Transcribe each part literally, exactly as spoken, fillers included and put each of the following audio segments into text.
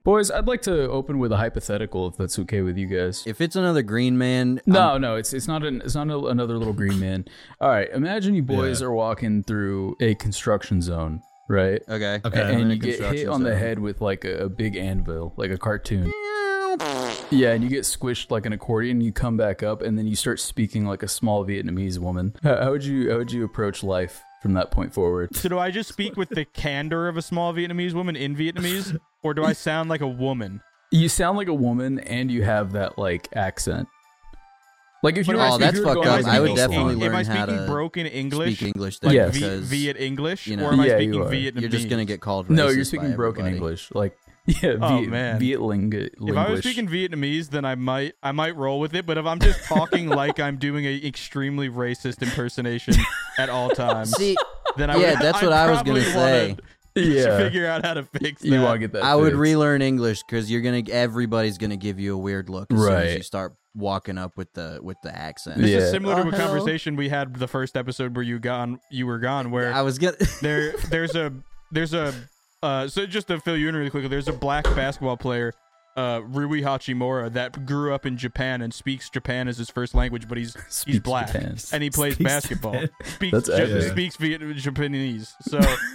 Boys, I'd like to open with a hypothetical, if that's okay with you guys. If it's another green man, no, I'm... no, it's it's not an it's not a, another little green man. All right, imagine you boys yeah. are walking through a construction zone, right? Okay, okay, and, and you get hit on zone. the head with like a, a big anvil, like a cartoon. Yeah, and you get squished like an accordion. You come back up, and then you start speaking like a small Vietnamese woman. How, how would you how would you approach life from that point forward? So do I just speak with the candor of a small Vietnamese woman in Vietnamese, or do I sound like a woman? You sound like a woman, and you have that like accent. Like if you were, oh, that's you were fucked up. I would definitely learn am I how to speaking broken English, speak English. Like yes. v- Viet English, you know, or am I yeah, speaking you Vietnamese? You're just gonna get called racist. No, you're speaking broken everybody. English, like. Yeah, oh Viet, man, Viet ling- If I was speaking Vietnamese, then I might, I might roll with it. But if I'm just talking like I'm doing an extremely racist impersonation at all times, See, then I yeah, would, that's I'd what I was gonna say. Yeah, figure out how to fix that. You want to get that? I fixed. would relearn English because you're gonna, everybody's gonna give you a weird look as right. soon as you start walking up with the with the accent. This yeah. is similar oh, to a hell. conversation we had the first episode where you gone, you were gone, where I was gonna. there, there's a, there's a. Uh, so just to fill you in really quickly, there's a black basketball player, uh, Rui Hachimura, that grew up in Japan and speaks Japan as his first language, but he's Speaks he's black Japan. and he plays Speaks basketball. Japan. Speaks That's ja- epic. speaks Viet- Japanese. So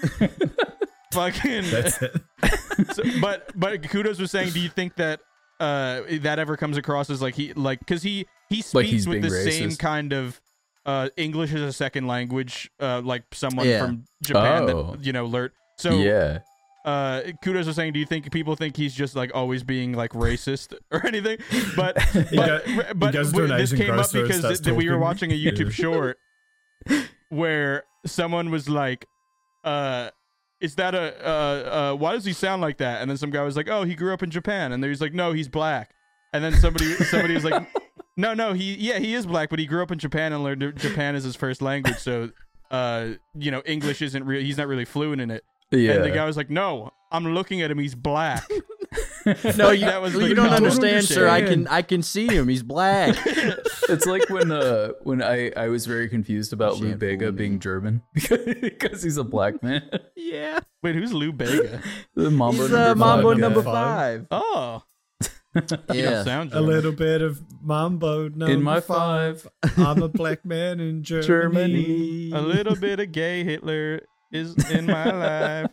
fucking. That's it. So, but but Kudos was saying, do you think that uh that ever comes across as like he like because he he speaks Like he's with the being same racist? kind of uh English as a second language, uh like someone Yeah. from Japan Oh. that you know learned. So yeah. uh Kudos was saying, do you think people think he's just like always being like racist or anything? But He but, go- but he goes to an this Asian came up grocer and because starts th- we were talking. watching a YouTube Yeah. short where someone was like, uh is that a uh uh why does he sound like that? And then some guy was like, oh, he grew up in Japan. And then he's like, no, he's black. And then somebody somebody was like, no no he yeah he is black, but he grew up in Japan and learned Japan as his first language, so uh you know English isn't real, he's not really fluent in it. Yeah. And the guy was like, no, I'm looking at him, he's black. No, Like, you, that was you like, don't no, I don't understand, sir. I understand. can I can see him. He's black. It's like when uh when I, I was very confused about Lou Can't Bega fool me. being German because he's a black man. Yeah, Wait, who's Lou Bega? The Mambo he's number uh, Mambo five. number Five. five. Oh, you don't Yeah, sound A German. little bit of mambo number In my five. five. I'm a black man in Germany. Germany. A little bit of gay Hitler is in my life.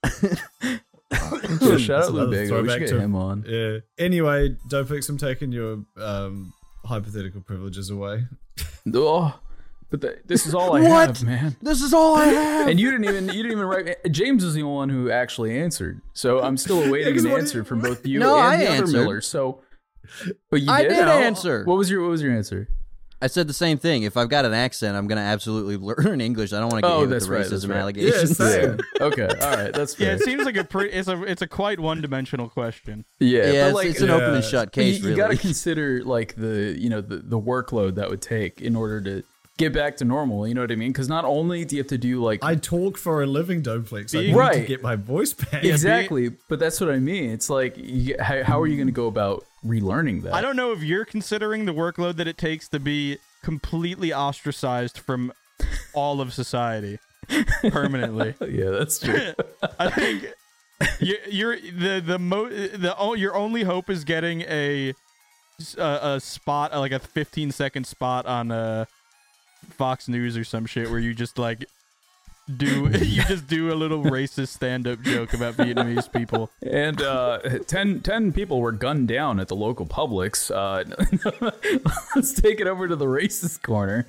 Yeah, shout out That's Lou another Bega. We throwback should get to- him on. Yeah. Anyway, Dopix, I'm taking your um, hypothetical privileges away. Oh, but the, this is all I What? have, man. this is all I have. And you didn't even you didn't even write. James is the only one who actually answered. So I'm still awaiting 'cause an what answer did- from both you No, and I the answered. other Miller. So, but you I did, did No. answer. What was your What was your answer? I said the same thing. If I've got an accent, I'm gonna absolutely learn English. I don't want to get Oh, hit with that's the right, racism that's right. allegations. Yeah, same. Okay, all right, that's Yeah, fair. it seems like a pretty. It's a it's a quite one dimensional question. Yeah, Yeah, but it's, like it's an Yeah. open and shut you, case. you really, got to consider like the you know the the workload that would take in order to get back to normal. You know what I mean? Because not only do you have to do like I talk for a living, Doplex. I Being- need to Right. get my voice back. Yeah, exactly, but that's what I mean. It's like you, how, how are you going to go about relearning that? I don't know if you're considering the workload that it takes to be completely ostracized from all of society permanently. Yeah, that's true. I think you, you're the the mo the oh, your only hope is getting a a, a spot like a fifteen second spot on uh Fox News or some shit where you just like do you just do a little racist stand up joke about Vietnamese people. And uh, ten, ten people were gunned down at the local Publix. Uh, let's take it over to the racist corner.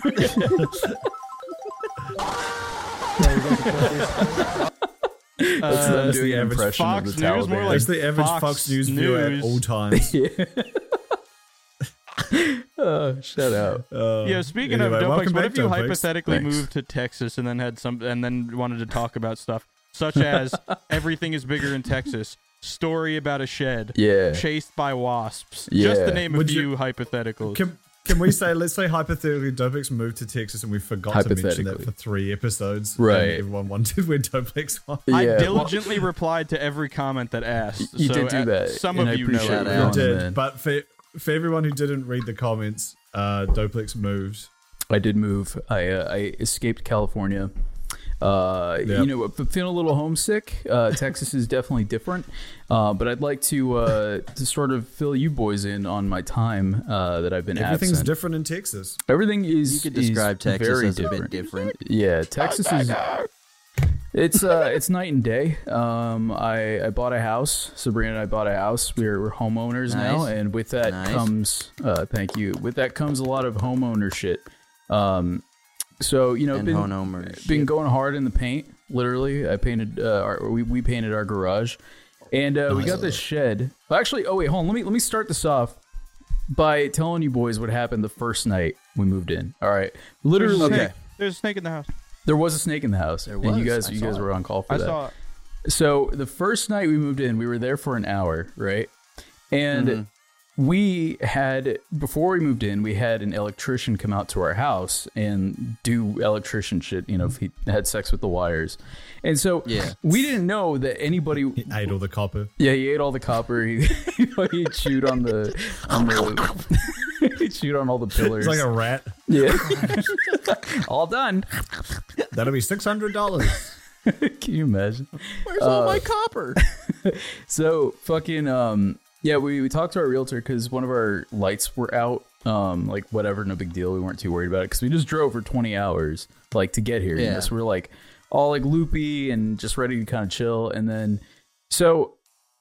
That's Uh, them that's doing the an average impression Fox of the News, Taliban. more like- That's the average Fox Fox, News viewer News. at all times. Oh, shut up. Uh, Yeah, speaking anyway, of Doplex, welcome what back, if you Doplex. hypothetically Thanks. moved to Texas and then had some and then wanted to talk about stuff such as everything is bigger in Texas, story about a shed, Yeah. chased by wasps, Yeah. just to name a Would few you- hypotheticals. Can, can we say, let's say hypothetically, Doplex moved to Texas and we forgot to mention that Hypothetically. for three episodes. Right. And everyone wondered where Doplex was. I Yeah, well- diligently replied to every comment that asked. You so did do uh, that, Some and of I you know appreciate it. it. You Yeah, did, man. but for for everyone who didn't read the comments, uh, Doplex moved. I did move. I uh, I escaped California. Uh, Yep. You know, if I'm feeling a little homesick. Uh, Texas is definitely different, uh, but I'd like to uh, to sort of fill you boys in on my time uh, that I've been Everything's absent. different in Texas. Everything is. You could describe is Texas very as a different. bit different. Yeah, Texas is. It's uh, it's night and day. Um, I I bought a house. Sabrina and I bought a house. We're we're homeowners now, Nice. and with that Nice. comes uh, thank you. With that comes a lot of homeowner shit. Um, so you know, And been homeowners. been going hard in the paint. Literally, I painted. Uh, our, we we painted our garage, and uh, we got this shed. Well, actually, oh wait, hold on. Let me let me start this off by telling you boys what happened the first night we moved in. All right, There's literally. a Okay. snake. There's a snake in the house. There was a snake in the house, There and you was. guys, I you saw guys it. were on call for I that. saw it. So the first night we moved in, we were there for an hour, right? And Mm-hmm. we had before we moved in, we had an electrician come out to our house and do electrician shit. You know, if he had sex with the wires, and so Yeah. we didn't know that anybody. He ate all the copper. Yeah, he ate all the copper. He he chewed on the on the. he chewed on all the pillars. It's like a rat. yeah, all done. That'll be six hundred dollars. Can you imagine? Where's all my copper? So fucking um yeah, we, we talked to our realtor because one of our lights were out. Um, like whatever, no big deal. We weren't too worried about it because we just drove for twenty hours like to get here. You Yeah. know? So we're like all like loopy and just ready to kind of chill. And then so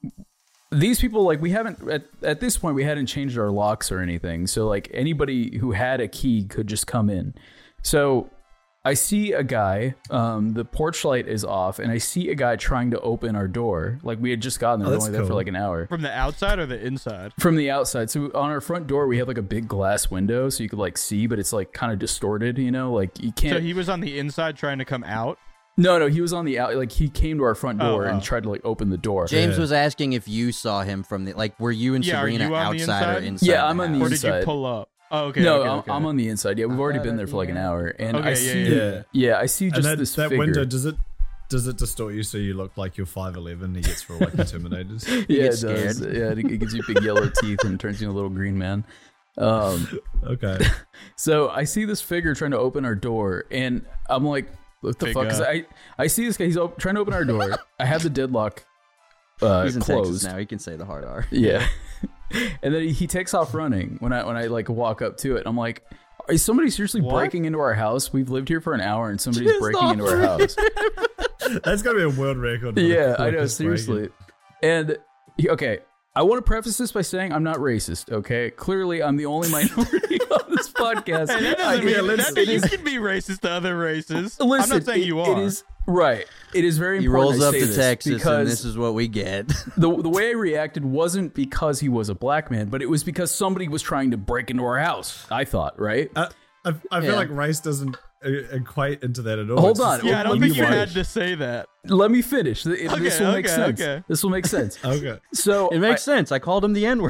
these people like we haven't at at this point we hadn't changed our locks or anything. So like anybody who had a key could just come in. So I see a guy, um, the porch light is off, and I see a guy trying to open our door. Like we had just gotten there, Oh, we were that's only there for cool. like an hour. From the outside or the inside? From the outside. So on our front door, we have like a big glass window, so you could like see, but it's like kind of distorted, you know? Like you can't. So he was on the inside trying to come out. no, no, he was on the out. Like he came to our front Oh, door oh. and tried to like open the door. James Yeah. was asking if you saw him from the like. Were you and Yeah, are Sabrina you on the outside or inside? inside? Yeah, the I'm on the house? Or did you inside. pull up? Oh, okay. no, okay, I'm, okay. I'm on the inside. Yeah, we've already been there for like an hour, and Okay, I yeah, see. yeah, yeah. Yeah, I see just And that, this that figure. window, does it does it distort you so you look like you're five eleven? He gets real like intimidated. yeah, gets it does. scared. Yeah, it gives you big yellow teeth and turns you into a little green man. Um, Okay. So I see this figure trying to open our door, and I'm like, "What the Big fuck?" Because guy. I I see this guy. He's op- trying to open our door. I have the deadlock uh, He's in closed. Texas now. He can say the hard R. Yeah, and then he, he takes off running when I when I like walk up to it. I'm like, "Is somebody seriously What? breaking into our house? We've lived here for an hour, and somebody's Just breaking off into our house." That's gonna be a world record. for the Yeah, I know, quickest break-in. seriously. And he- okay, I want to preface this by saying I'm not racist. Okay, clearly I'm the only minority on this podcast. Hey, that I- doesn't mean yeah, that listen, means it you is- can be racist to other races. Listen, I'm not saying it- you are. It is right. It is very He important. rolls I up say to this Texas, because and this is what we get. the the way I reacted wasn't because he was a black man, but it was because somebody was trying to break into our house. I thought, right? I, I, I feel Yeah. like race doesn't uh, equate into that at all. Hold It's on. just- yeah, I don't Let think me you finish. had to say that. Let me finish. Th- Okay, this will make okay, sense. okay. This will make sense. Okay. So It makes sense. I called him the N word.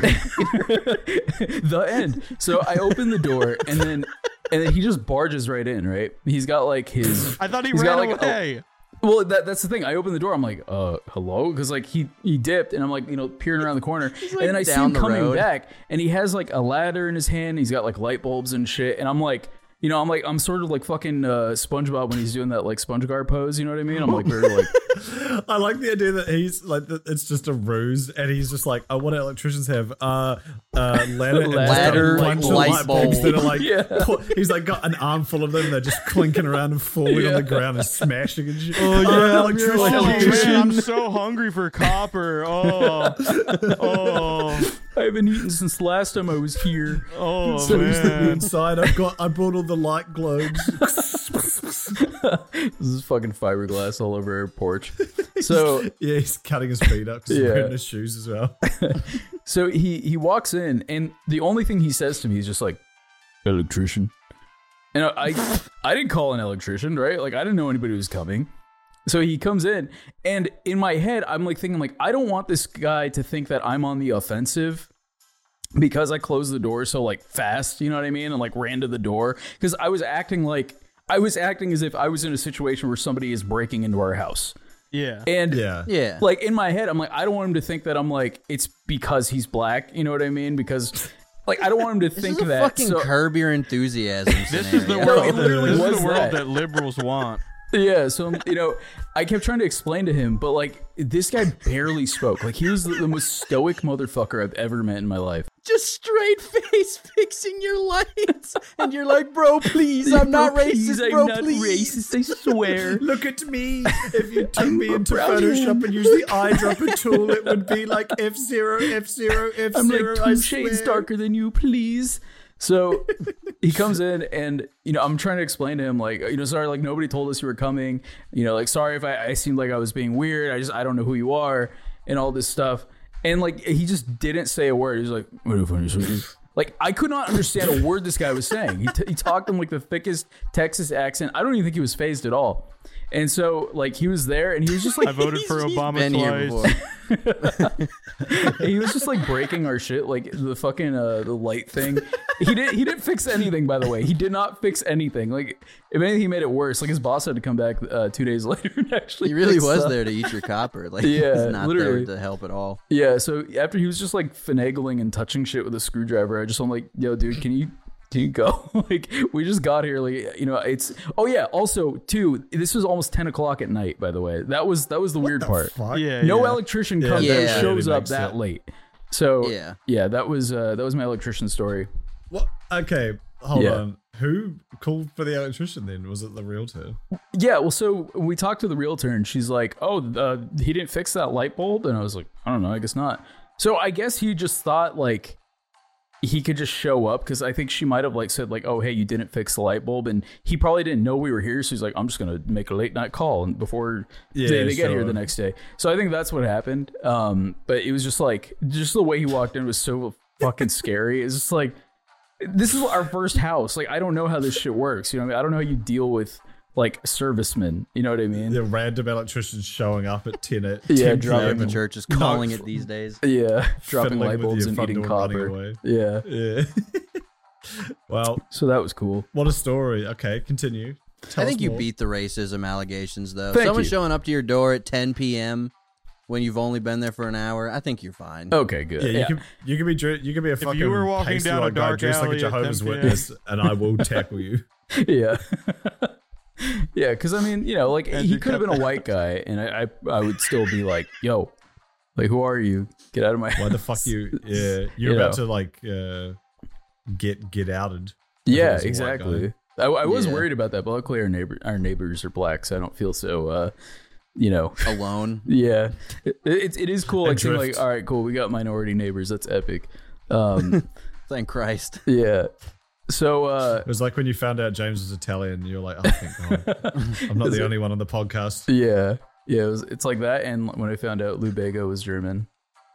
I- the end. So I open the door, and then and then he just barges right in. Right? He's got like his. I thought he He's ran got, like, a- away. Well, that, that's the thing. I open the door. I'm like, uh, hello? Because, like, he, he dipped, and I'm, like, you know, peering around the corner. and then I see down him the coming road. back, and he has, like, a ladder in his hand. He's got, like, light bulbs and shit. And I'm, like, you know, I'm, like, I'm sort of, like, fucking uh, SpongeBob when he's doing that, like, SpongeGuard pose. You know what I mean? I'm, like, very, like... I like the idea that he's like that it's just a ruse, and he's just like, "Oh, what do electricians have? Uh, uh, ladder, and just Ladder, a bunch of light light bulbs that are like." Yeah. pu- he's like got an armful of them. They're just clinking around and falling Yeah. on the ground and smashing and shit. Oh, yeah, Uh, I'm your Oh electrician. man, I'm so hungry for copper. Oh, oh, I haven't eaten since last time I was here. oh So he's the man. inside. I've got. I brought all the light globes. This is fucking fiberglass all over our porch. So... Yeah, he's cutting his feet up because he's Yeah. wearing his shoes as well. So he he walks in, and the only thing he says to me is just like, electrician. And I I, I didn't call an electrician, right? Like I didn't know anybody was coming. So he comes in, and in my head, I'm like thinking like, I don't want this guy to think that I'm on the offensive because I closed the door so like fast, you know what I mean? And like ran to the door because I was acting like I was acting as if I was in a situation where somebody is breaking into our house. Yeah. And Yeah. Yeah. like in my head, I'm like, I don't want him to think that I'm like, it's because he's black. You know what I mean? Because like, I don't want him to This think is a that. fucking so, Curb Your Enthusiasm This is the scenario. No, world. it literally this was is the world that. that liberals want. Yeah, so you know, I kept trying to explain to him, but like this guy barely spoke. Like he was the, the most stoic motherfucker I've ever met in my life. Just straight face fixing your lights, and you're like, bro, please, I'm not Bro, racist, please, bro, I'm not please. racist, I swear. Look at me. If you took I'm me into proud of Photoshop him. and used the eyedropper tool, it would be like F zero, F zero, F I'm zero. like I two shades swear. darker than you, please. So he comes in and, you know, I'm trying to explain to him like, you know, sorry, like nobody told us you were coming, you know, like, sorry if I, I seemed like I was being weird. I just, I don't know who you are and all this stuff. And like, he just didn't say a word. He's like, what if I'm just- like, I could not understand a word this guy was saying. He, t- he talked in like the thickest Texas accent. I don't even think he was phased at all. And so like he was there and he was just like, I voted for He's Obama been here twice. before. he was just like breaking our shit, like the fucking uh, the light thing. He didn't he didn't fix anything, by the way. He did not fix anything. Like if anything, he made it worse. Like his boss had to come back uh, two days later and actually. He really fix was stuff. there to eat your copper. Like, Yeah, he's not literally. there to help at all. Yeah. So after he was just like finagling and touching shit with a screwdriver, I just I'm like, yo, dude, can you? Can you go? Like, we just got here. Like, you know, it's. Oh yeah. Also, too, this was almost ten o'clock at night. By the way, that was that was the weird The part. fuck? Yeah, No yeah. electrician Yeah, comes that that really shows up makes that sense. late. So Yeah. yeah, that was uh, that was my electrician story. What? Okay, hold Yeah. on. Who called for the electrician then? Was it the realtor? Yeah, well, so we talked to the realtor, and she's like, "Oh, uh, he didn't fix that light bulb," and I was like, "I don't know, I guess not." So I guess he just thought like he could just show up because I think she might have like said like, "Oh, hey, you didn't fix the light bulb," and he probably didn't know we were here, so he's like, "I'm just gonna make a late night call and before Yeah, they, they get here sure. the next day." So I think that's what happened. Um, but it was just like just the way he walked in was so fucking scary. It's just like this is our first house. Like I don't know how this shit works. You know, what I mean? I don't know how you deal with like servicemen. You know what I mean? The random electricians showing up at ten at Yeah, ten dropping Yeah, p.m. the church is calling No. it these days. Yeah, dropping Fiddling light with bulbs your and front eating door, running copper. away. Yeah, Yeah. Well, so that was cool. what a story. Okay, continue. Tell I think us you more. beat the racism allegations, though. Thank Someone you. showing up to your door at ten p.m. when you've only been there for an hour, I think you're fine. Okay, good. Yeah, you can you can be dre- you can be a fucking you were walking pasty down a white guy dark dressed like a alley at Jehovah's ten p.m. Witness, and I will tackle you. yeah, yeah. Because I mean, you know, like And he you could have cut been a white guy, and I, I, I would still be like, "Yo, like, who are you? Get out of my Why the house." fuck you? Yeah, you're You about know. to like uh, get get outed. if it Yeah, was a white exactly. guy. I, I was Yeah. worried about that, but luckily our neighbor, our neighbors are black, so I don't feel so. Uh, you know, Alone. yeah, it, it, it is cool. Like seeing Adrift. like, all right, cool, we got minority neighbors. That's epic. Um, Thank Christ. yeah. So uh, It was like when you found out James was Italian, and you're like, oh, thank God. I'm not Is the it- only one on the podcast. yeah, yeah, it was, it's like that. And when I found out Lou Bega was German,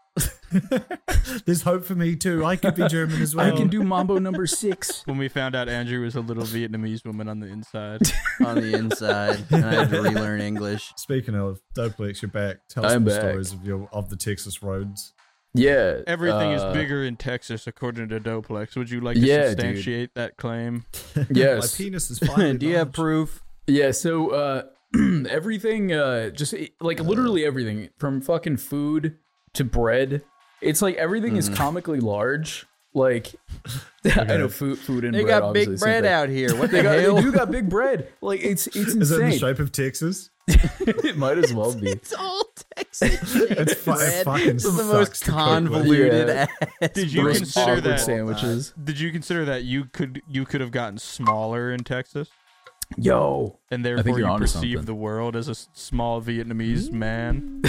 There's hope for me too. I could be German as well. I can do Mambo number six. When we found out Andrew was a little Vietnamese woman on the inside. On the inside, and I had to relearn English. Speaking of Doplex, you're back. Tell us I'm some back. stories of your of the Texas roads. Yeah, Everything uh, is bigger in Texas, according to Doplex. Would you like to Yeah, substantiate that claim? Yes. My penis is finally Do you have large. proof? Yeah, so uh, everything, uh, just like literally everything from fucking food to bread. It's like everything is comically large. Like, I know food, food and They bread. got big obviously, bread but out here. What They, the got, hell? they do got big bread. Like it's it's Is it in the insane. shape of Texas? It might as well be. It's all Texas. It's fu- it bread. fucking It's the sucks most to cook with. convoluted Yeah. ass. Did you Those consider awkward that- sandwiches? Did you consider that you could you could have gotten smaller in Texas, Yo, and think therefore you're you onto perceive something. the world as a s- small Vietnamese man?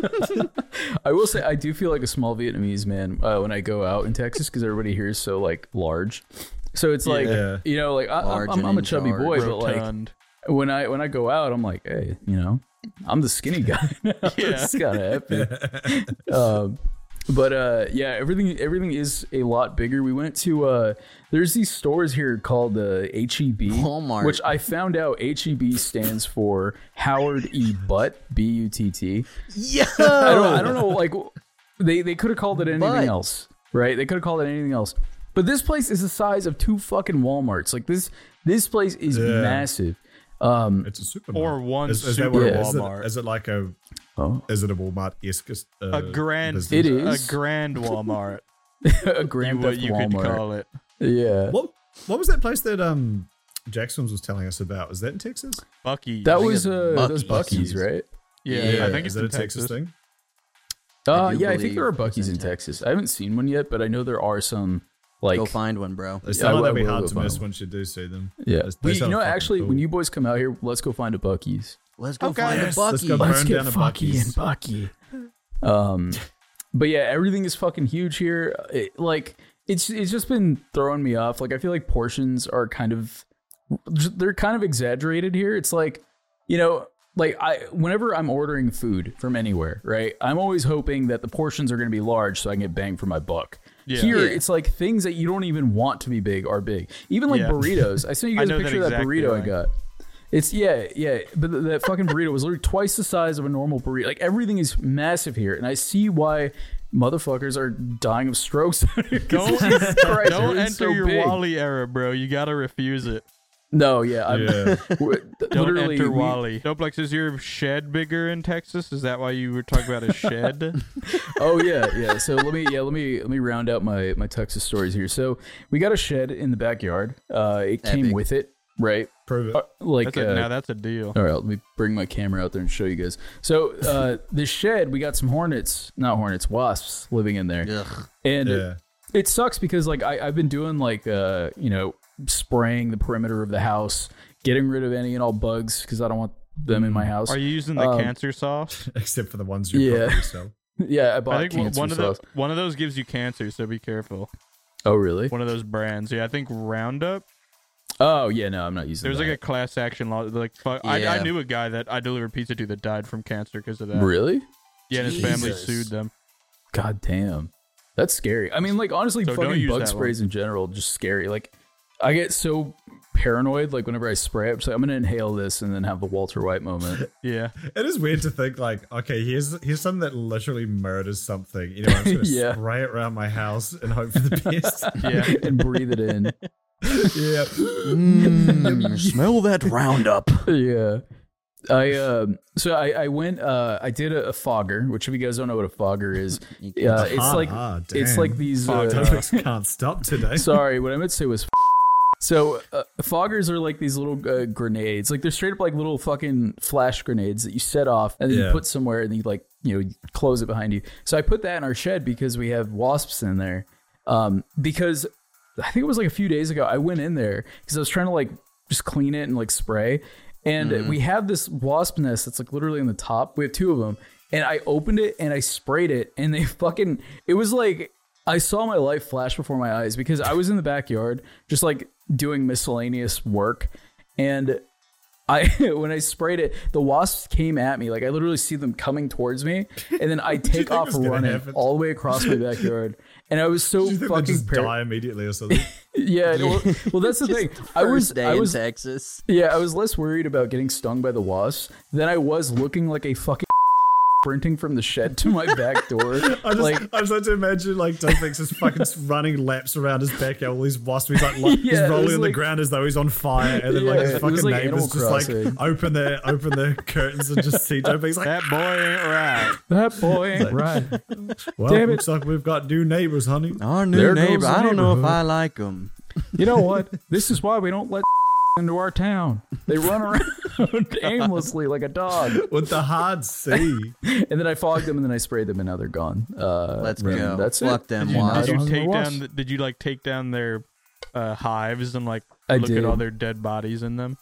I will say I do feel like a small Vietnamese man uh, when I go out in Texas because everybody here is so like large. So it's like Yeah. you know, like I, Large I'm, and I'm a in chubby charge. boy, but like Rotund. when I when I go out, I'm like, hey, you know, I'm the skinny guy. It's kind of epic. um, but uh, yeah, everything everything is a lot bigger. We went to uh, there's these stores here called uh, H E B, Walmart. which I found out H E B stands for Howard E. Butt, B U T T. Yo! I don't I don't know, like they they could have called it anything Butt. else, right? They could have called it anything else. But this place is the size of two fucking Walmarts. Like this this place is Yeah. massive. Um, It's a supermarket. Or one Is, is that super what Yeah. it is? Is it, Walmart. is it like a oh, is it a Walmart esque? Uh, A grand, business? It is. a grand Walmart. a you, Grand what Theft you could Walmart. call it. Yeah. What what was that place that um Jackson's was telling us about. Was that in Texas? Buc-ee's. That think was it's uh, those Buc-ee's. Buc-ee's, right? yeah, I think is it's that in a Texas, Texas. thing? Uh, I do yeah, I think believe there are it's Buc-ee's in in Texas. I haven't seen one yet, but I know there are some. Like, Go find one, bro. They Yeah, sound I like they'd be will hard go to find miss one. once you do see them. yeah, They- they we, you sound know, fucking actually, cool. when you boys come out here, let's go find a Buc-ee's. Let's go Okay. find Yes, a let's Bucky. go Let's burn get down a Bucky Buc-ee's. and Bucky. Um, but yeah, everything is fucking huge here. It, like it's it's just been throwing me off. Like I feel like portions are kind of they're kind of exaggerated here. It's like, you know, like I whenever I'm ordering food from anywhere, right? I'm always hoping that the portions are going to be large so I can get bang for my buck. Yeah. Here, Yeah. it's like things that you don't even want to be big are big. Even like Yeah. burritos. I sent you I guys a know that picture of that exact burrito I feeling. got. It's yeah, yeah, but th- that fucking burrito was literally twice the size of a normal burrito. Like everything is massive here, and I see why motherfuckers are dying of strokes. Don't, Jesus Christ, don't everything's enter so your big. Wally era, bro. You gotta refuse it. No, yeah, I'm, Yeah. we're- Don't literally, enter we- Wally. Doplex, is your shed bigger in Texas? Is that why you were talking about a shed? Oh yeah, yeah. So let me yeah let me let me round out my my Texas stories here. So we got a shed in the backyard. Uh, it came Epic. with it, right? Prove it. Uh, like That's a, uh, now that's a deal. All right, let me bring my camera out there and show you guys. So, uh, the shed, we got some hornets, not hornets, wasps living in there. Ugh. And Yeah. it, it sucks because, like, I, I've been doing, like, uh, you know, spraying the perimeter of the house, getting rid of any and all bugs because I don't want them in my house. Are you using the Um, cancer sauce? Except for the ones you Yeah. probably sell. Yeah, I bought I think cancer one of sauce. the one of those gives you cancer, so be careful. Oh, really? One of those brands. Yeah, I think Roundup. Oh, yeah, no, I'm not using There's that. like a class action law. Like, fuck, I, I Yeah. knew a guy that I delivered pizza to that died from cancer because of that. Really? Yeah, and his family Jesus. sued them. God damn. That's scary. I mean, like, honestly, So don't fucking use bug that sprays in general, just scary. Like, I get so paranoid, like, whenever I spray, I'm just like, I'm going to inhale this and then have the Walter White moment. Yeah. It is weird to think like, okay, here's here's something that literally murders something. You know, I'm just gonna Yeah. spray it around my house and hope for the best. Yeah. and breathe it in. yeah. Mm, smell that Roundup. Yeah. I um so I I went uh I did a, a fogger, which if you guys don't know what a fogger is, You uh, can- it's Ah, like ah, it's damn. like these Fog uh, Topics can't stop today. sorry, what I meant to say was f- so uh, foggers are like these little uh, grenades, like they're straight up like little fucking flash grenades that you set off and then Yeah. you put somewhere and you like you know you close it behind you. So I put that in our shed because we have wasps in there. Um, because I think it was like a few days ago I went in there because I was trying to like just clean it and like spray. And we have this wasp nest that's like literally in the top. We have two of them. And I opened it and I sprayed it. And they fucking, it was like, I saw my life flash before my eyes because I was in the backyard just like doing miscellaneous work. And I, when I sprayed it, the wasps came at me. Like I literally see them coming towards me. And then I you take think off was gonna running happen? all the way across my backyard. And I was so Do you think they fucking just par- die immediately or something? Yeah, well, well, that's the thing. I was, First day I was, in Texas. yeah, I was less worried about getting stung by the wasps than I was looking like a fucking sprinting from the shed to my back door. I just, like, I just like to imagine like Doug Thinks is fucking running laps around his backyard. All these wasps, he's like, lo- Yeah, he's it rolling was on the like- ground as though he's on fire, and then Yeah, like his it was fucking like neighbors Animal just like Crossing. open their open their curtains and just see Doug. He's like, That boy ain't right. that boy ain't right. well, damn it. looks like we've got new neighbors, honey. Our new There goes neighbor. the I don't know if neighborhood. I like them. You know what? This is why we don't let into our town. They run around aimlessly like a dog. With the hard C. And then I fogged them and then I sprayed them and now they're gone. Uh, Let's and go. That's Fuck it. them Did you, I did don't you have take no down? wasps. The, did you like take down their uh, hives and like I look did. at all their dead bodies in them?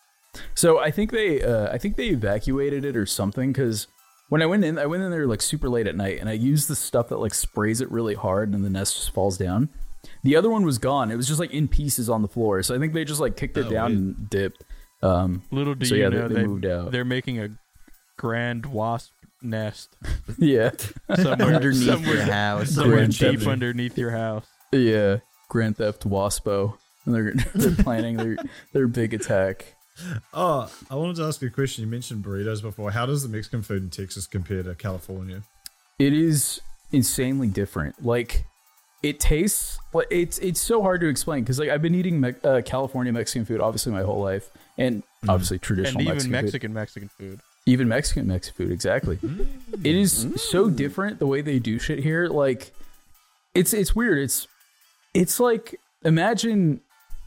So I think they, uh, I think they evacuated it or something because when I went in, I went in there like super late at night and I used the stuff that like sprays it really hard and the nest just falls down. The other one was gone. It was just like in pieces on the floor. So I think they just like kicked it Oh, down weird. and dipped. Um, Little do So, you yeah, they- know they they, moved out. they're making a grand wasp nest yeah, somewhere Underneath somewhere, your house. somewhere Grand deep Theft. underneath your house. yeah. Grand Theft Waspo. And they're they're planning their their big attack. Oh, I wanted to ask you a question. You mentioned burritos before. How does the Mexican food in Texas compare to California? It is insanely different. Like it tastes. Like it's it's so hard to explain because like I've been eating Me- uh, California Mexican food obviously my whole life, and obviously traditional And even Mexican Mexican food. Mexican food. Even Mexican Mexican food, exactly. It is so different the way they do shit here. Like, it's it's weird. It's it's like imagine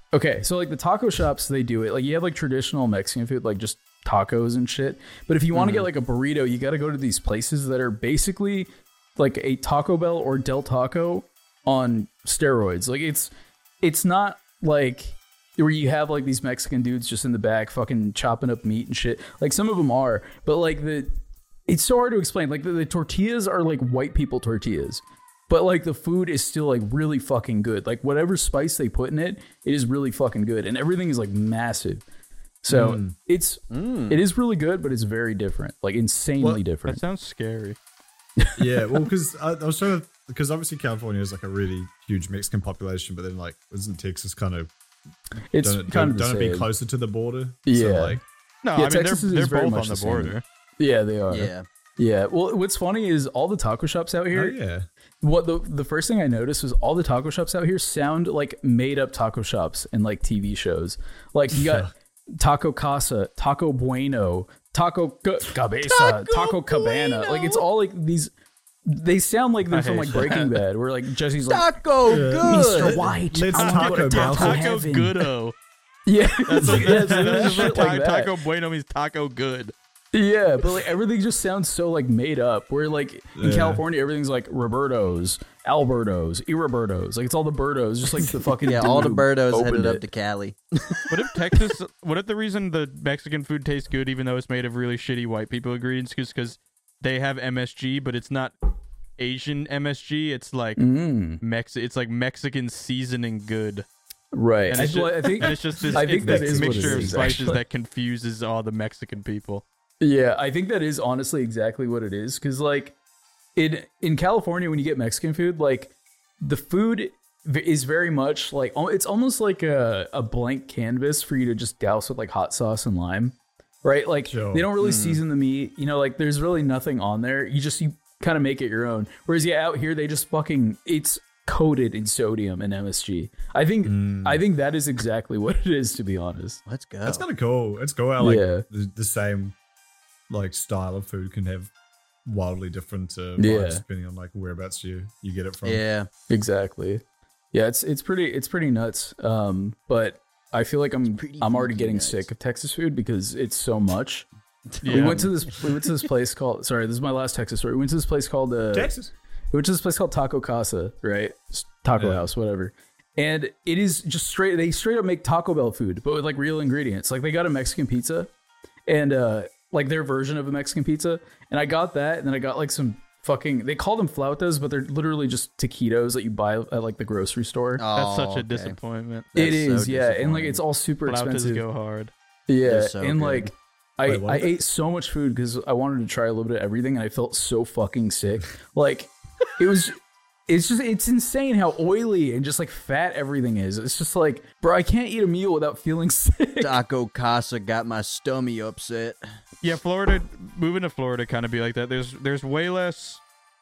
Okay, so like the taco shops, they do it. Like you have like traditional Mexican food, like just tacos and shit. But if you want to mm-hmm. get like a burrito, you got to go to these places that are basically like a Taco Bell or Del Taco on steroids. Like it's it's not like where you have like these Mexican dudes just in the back fucking chopping up meat and shit. Like some of them are, but like the it's so hard to explain. Like the, the tortillas are like white people tortillas. But, like, the food is still, like, really fucking good. Like, whatever spice they put in it, it is really fucking good. And everything is, like, massive. So, mm. it's, mm. it is really good, but it's very different. Like, insanely well, different. That sounds scary. Yeah, well, because I, I was trying to... Because, obviously, California is, like, a really huge Mexican population, but then, like, isn't Texas kind of... It's don't, kind don't, of don't it be closer to the border? Yeah. So, like, no, yeah, I mean, Texas they're, is they're very both much on the, the border. Yeah, they are. Yeah. Yeah. Well, what's funny is all the taco shops out here... Oh, yeah. What the the first thing I noticed was all the taco shops out here sound like made up taco shops in like T V shows. Like you got Taco Casa, Taco Bueno, Taco C- Cabeza, Taco, Taco Cabana. Like it's all like these. They sound like they're from like Breaking Bad, where like Jesse's like Taco yeah. Good, Mister White, Let's I Taco want to Bell. Taco heaven. Goodo. Yeah, That's what, yeah, that's, that's shit what ta- like that. Taco Bueno means taco good. Yeah, but like everything just sounds so like made up. Where like in Yeah. California, everything's like Roberto's, Alberto's, Iraberto's. Like it's all the Birdos, just like the fucking yeah, dude all the who Birdos opened headed up it. to Cali. What if Texas? What if the reason the Mexican food tastes good, even though it's made of really shitty white people ingredients, is because they have M S G, but it's not Asian M S G. It's like Mm. Mex. It's like Mexican seasoning good. Right. And I, it's well, just, I think and it's just this, I think it's that this is what it mixture of is, spices actually. that confuses all the Mexican people. Yeah, I think that is honestly exactly what it is. Because like in in California, when you get Mexican food, like the food v- is very much like al- it's almost like a, a blank canvas for you to just douse with like hot sauce and lime, right? Like Sure. they don't really Mm. season the meat. You know, like there's really nothing on there. You just you kind of make it your own. Whereas yeah, out here they just fucking it's coated in sodium and M S G. I think Mm. I think that is exactly what it is, to be honest. Let's go. That's kind of cool. It's cool how like Yeah. the, the same like style of food can have wildly different uh, vibes Yeah. depending on like whereabouts you you get it from. yeah. Exactly. Yeah, it's it's pretty it's pretty nuts. Um, but I feel like I'm pretty I'm already freaking getting nuts. sick of Texas food because it's so much. We Yeah. went to this we went to this place called sorry, this is my last Texas story. We went to this place called uh, Texas. we went to this place called Taco Casa, right? Just Taco Yeah. House, whatever. And it is just straight they straight up make Taco Bell food, but with like real ingredients. Like they got a Mexican pizza and uh like their version of a Mexican pizza. And I got that, and then I got like some fucking they call them flautas, but they're literally just taquitos that you buy at like the grocery store. That's Oh, such a okay. disappointment. It That's is, so yeah, and like disappointing. it's all super Flautas expensive. go hard. Yeah, They're so and good. like I, Wait, what? I ate so much food because I wanted to try a little bit of everything, and I felt so fucking sick. Like it was, it's just it's insane how oily and just like fat everything is. It's just like, bro, I can't eat a meal without feeling sick. Taco Casa got my stomach upset. Yeah, Florida. Moving to Florida kind of be like that. There's there's way less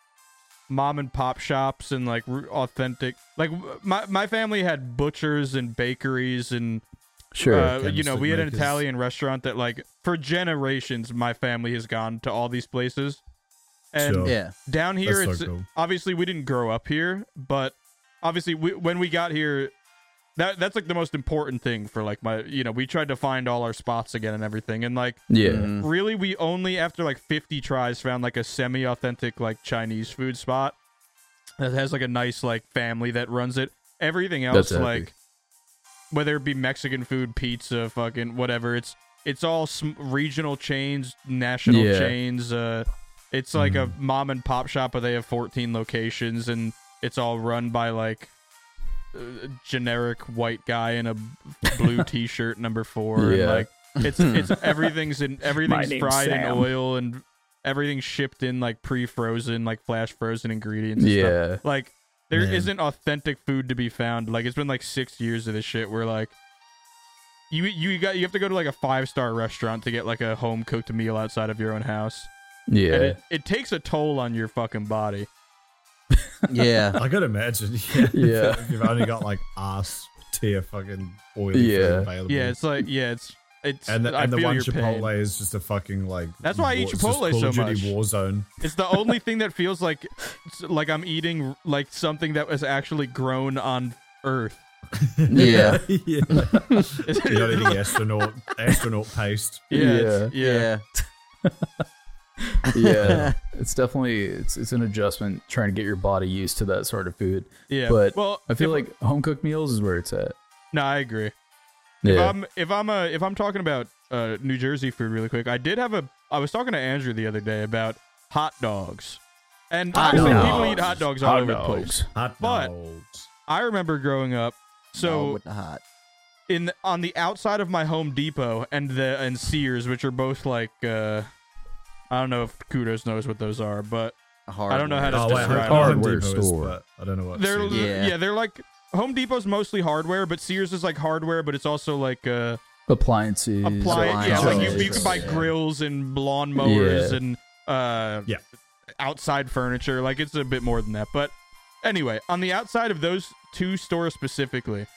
mom and pop shops and like r- authentic. Like w- my my family had butchers and bakeries and Sure, uh, you know candlestick we had an makers. Italian restaurant that like for generations my family has gone to all these places. And Sure. Yeah. down here, That's so it's cool. obviously we didn't grow up here, but obviously we, when we got here, that that's like the most important thing for like my you know we tried to find all our spots again and everything, and like yeah, Mhm. really we only after like fifty tries found like a semi-authentic like Chinese food spot that has like a nice like family that runs it. Everything else That's epic. like whether it be Mexican food, pizza, fucking whatever, it's it's all sm- regional chains, national Yeah. chains. Uh, it's like a mom and pop shop, but they have fourteen locations, and it's all run by like a generic white guy in a blue T-shirt, number four. And Yeah. like it's it's everything's in everything's name's fried in Sam. oil, and everything's shipped in like pre-frozen, like flash frozen ingredients. And stuff. yeah. Like there Man. not authentic food to be found. Like it's been like six years of this shit where like you you got you have to go to like a five star restaurant to get like a home cooked meal outside of your own house. Yeah, And it, it takes a toll on your fucking body. Yeah. I could imagine. Yeah. Yeah. If you've only got like ass tier fucking oily Yeah. food available. Yeah, it's like yeah, it's it's and the, I and the feel one your Chipotle pain. is just a fucking like. That's why I eat war- it's just Chipotle Call so of Duty much. War zone. It's the only thing that feels like like I'm eating like something that was actually grown on Earth. Yeah. yeah. You're not eating astronaut astronaut paste. Yeah. Yeah. Yeah. Yeah, it's definitely it's it's an adjustment trying to get your body used to that sort of food. Yeah. But well, I feel if- like home cooked meals is where it's at. No, I agree. If Yeah, I'm if I'm uh, if I'm talking about uh, New Jersey food really quick, I did have a I was talking to Andrew the other day about hot dogs, and Hot obviously dogs. people eat hot dogs all Hot over dogs. the place. Hot But- dogs. I remember growing up, Dog so with the hot. in on the outside of my Home Depot and the and Sears, which are both like uh, I don't know if Kudos knows what those are, but I don't know how to Oh, wait, describe Home hardware Depot is, store. but I don't know what. they're Sears- yeah. Yeah. they're like Home Depot's mostly hardware, but Sears is like hardware, but it's also like uh appliances. appliance. Yeah, like you, you can buy Yeah. grills and lawn mowers Yeah. and uh Yeah. outside furniture. Like it's a bit more than that. But anyway, on the outside of those two stores specifically,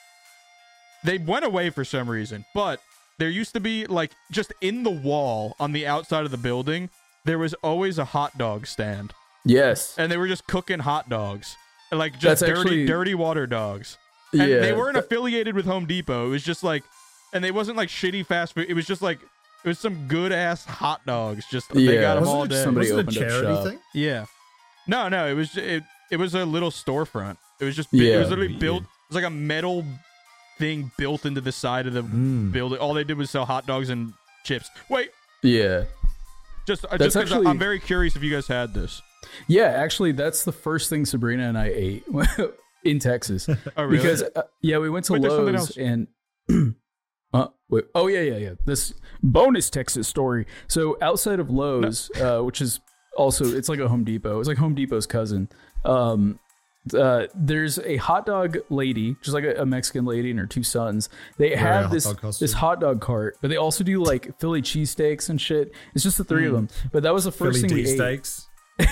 they went away for some reason. But there used to be like just in the wall on the outside of the building, there was always a hot dog stand, Yes. and they were just cooking hot dogs, like just That's dirty, actually- dirty water dogs. And yeah. they weren't affiliated with Home Depot. It was just like, and they wasn't like shitty fast food. It was just like, it was some good ass hot dogs. Just they Yeah. got them Wasn't all it, day. somebody wasn't it a opened up charity shop. thing? Yeah. No, no, it was it. It was a little storefront. It was just big, it Yeah. was literally Weird. built. It was like a metal thing built into the side of the Mm. building. All they did was sell hot dogs and chips. Wait, Yeah. just uh, That's just 'cause actually- I'm very curious if you guys had this. Yeah, actually, that's the first thing Sabrina and I ate in Texas. Oh, really? Because uh, yeah, we went to Wait, there's something Lowe's else. and uh, wait, oh yeah, yeah, yeah. This bonus Texas story. So outside of Lowe's, uh, which is also it's like a Home Depot. It's like Home Depot's cousin. Um, uh, there's a hot dog lady, just like a, a Mexican lady and her two sons. They Wearing a have hot this dog costume. this hot dog cart, but they also do like Philly cheesesteaks and shit. It's just the three of them. But that was the first Philly thing we D ate. steaks.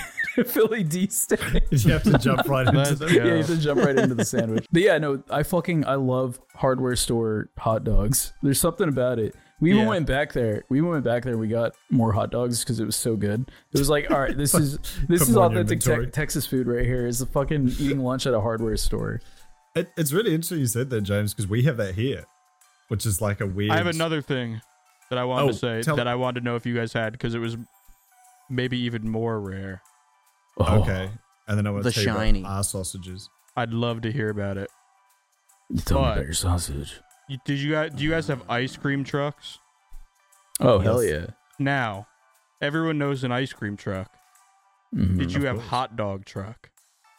Philly D steak. You have to jump right into Let's them. go. Yeah, you have to jump right into the sandwich. But yeah, no, I fucking I love hardware store hot dogs. There's something about it. We even Yeah. went back there. We even went back there. We got more hot dogs because it was so good. It was like, all right, this is this Put is more in your authentic te- inventory. Texas food right here. Is the fucking eating lunch at a hardware store. It, it's really interesting you said that, James, because we have that here, which is like a weird. I have another thing that I wanted Oh, to say tell- that I wanted to know if you guys had because it was maybe even more rare. Oh, Okay, and then I want to The tell you shiny. about our sausages. I'd love to hear about it. you tell me But- about your sausage. You, did you guys? Do you guys have ice cream trucks? Oh hell Yes. yeah! Now, everyone knows an ice cream truck. Mhm. Did you of have course. hot dog truck?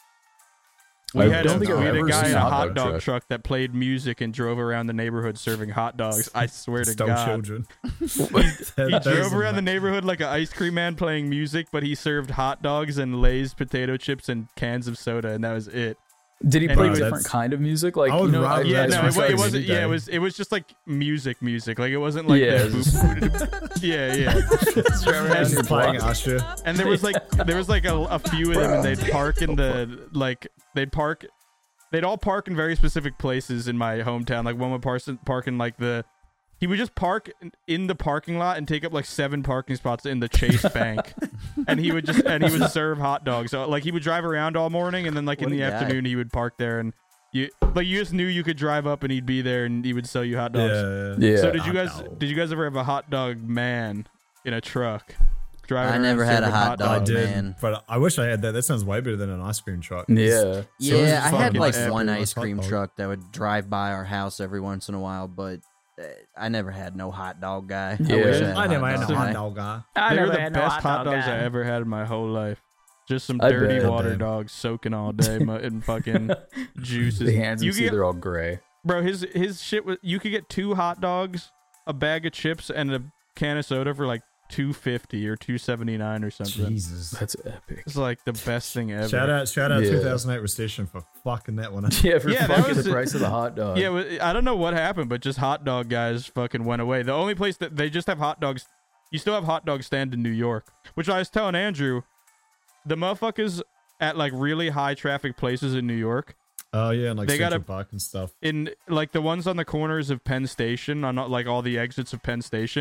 I We had, don't a, think we I've had a ever guy seen in a a hot hot dog dog truck. truck that played music and drove around the neighborhood serving hot dogs. I swear to Stole God. children. He That- that is drove around the amazing. neighborhood like an ice cream man playing music, but he served hot dogs and Lay's potato chips and cans of soda, and that was it. Did he And play he was- different That's- kind of music? Like I you would know, rather I- Yeah, That's no, my it, wa- it favorite wasn't. Yeah, day. it was. It was just like music, music. Like it wasn't like Yeah, the it's boop- yeah, yeah. He's And, playing Usher. and there was like there was like a, a few of them, and they'd park in the like they'd park. They'd all park in very specific places in my hometown. Like one would park, park in like the, he would just park in- in the parking lot and take up like seven parking spots in the Chase Bank, and he would just and he would serve hot dogs. So like he would drive around all morning, and then like in What a the guy. afternoon he would park there, and you like you just knew you could drive up and he'd be there, and he would sell you hot dogs. Yeah. Yeah. So did you Hot guys dog. did you guys ever have a hot dog man in a truck? Driving I around never had a serving hot dog. I Oh, did, man. but I wish I had that. That sounds way better than an ice cream truck. yeah. Yeah, it's I had fucking like everywhere. one It's ice hot cream dog. truck that would drive by our house every once in a while, but uh, I never had no hot dog guy. Yeah. I wish I had a I never hot had dog a hot guy. dog guy. They were the best hot dogs I ever had in my whole life. Just some I dirty bet. water Damn. dogs soaking all day mu- in fucking juices. The hands you and could see get, they're all gray. bro, his his shit was you could get two hot dogs, a bag of chips, and a can of soda for like two fifty or two seventy nine or something. Jesus. That's epic. It's like the best thing ever. Shout out, shout out, Yeah. two thousand eight recession for fucking that one. up. Yeah, for Yeah, that fucking was the it. price of the hot dog. Yeah, well, I don't know what happened, but just hot dog guys fucking went away. The only place that they just have hot dogs, you still have hot dog stand in New York, which I was telling Andrew, the motherfuckers at like really high traffic places in New York, Oh yeah, and like They Central gotta- Park and stuff. in like the ones on the corners of Penn Station, on like all the exits of Penn Station,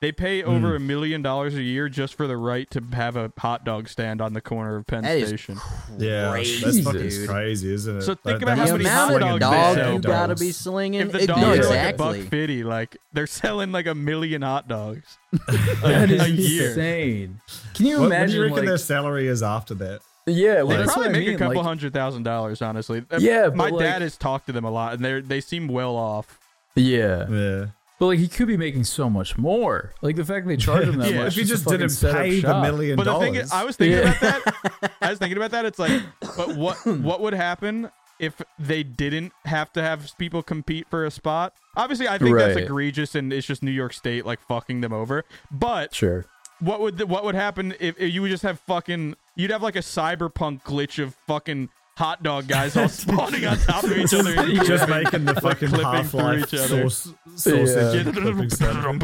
They pay over a million dollars a year just for the right to have a hot dog stand on the corner of Penn That is Station. Yeah, Crazy, that's fucking dude. crazy, isn't it? So think That- about that how The many must be hot amount slinging of dogs they dog sell, you dogs. gotta be slinging. If the it- dogs yeah, are exactly. like a buck fifty, like they're selling like a million hot dogs That a, is a year. insane. Can you What, what do imagine? you reckon like, their salary is after that? yeah, well, They that's probably what I make mean. a couple like, hundred thousand dollars, honestly. Yeah, my but, dad like- has talked to them a lot, and they they seem well off. yeah, Yeah. but like he could be making so much more. Like the fact they charge him that Yeah. much. If you to just fucking didn't set up pay the shop. million But the dollars. thing is, I was thinking Yeah. about that. I was thinking about that. It's like, but what what would happen if they didn't have to have people compete for a spot? Obviously, I think that's Right. egregious, and it's just New York State like fucking them over. But Sure. what would the, what would happen if, if you would just have fucking? You'd have like a cyberpunk glitch of fucking hot dog guys all spawning on top of each other. and just clipping- making the like fucking clipping Half through Life each other. sauce, sausage Yeah. clipping sound.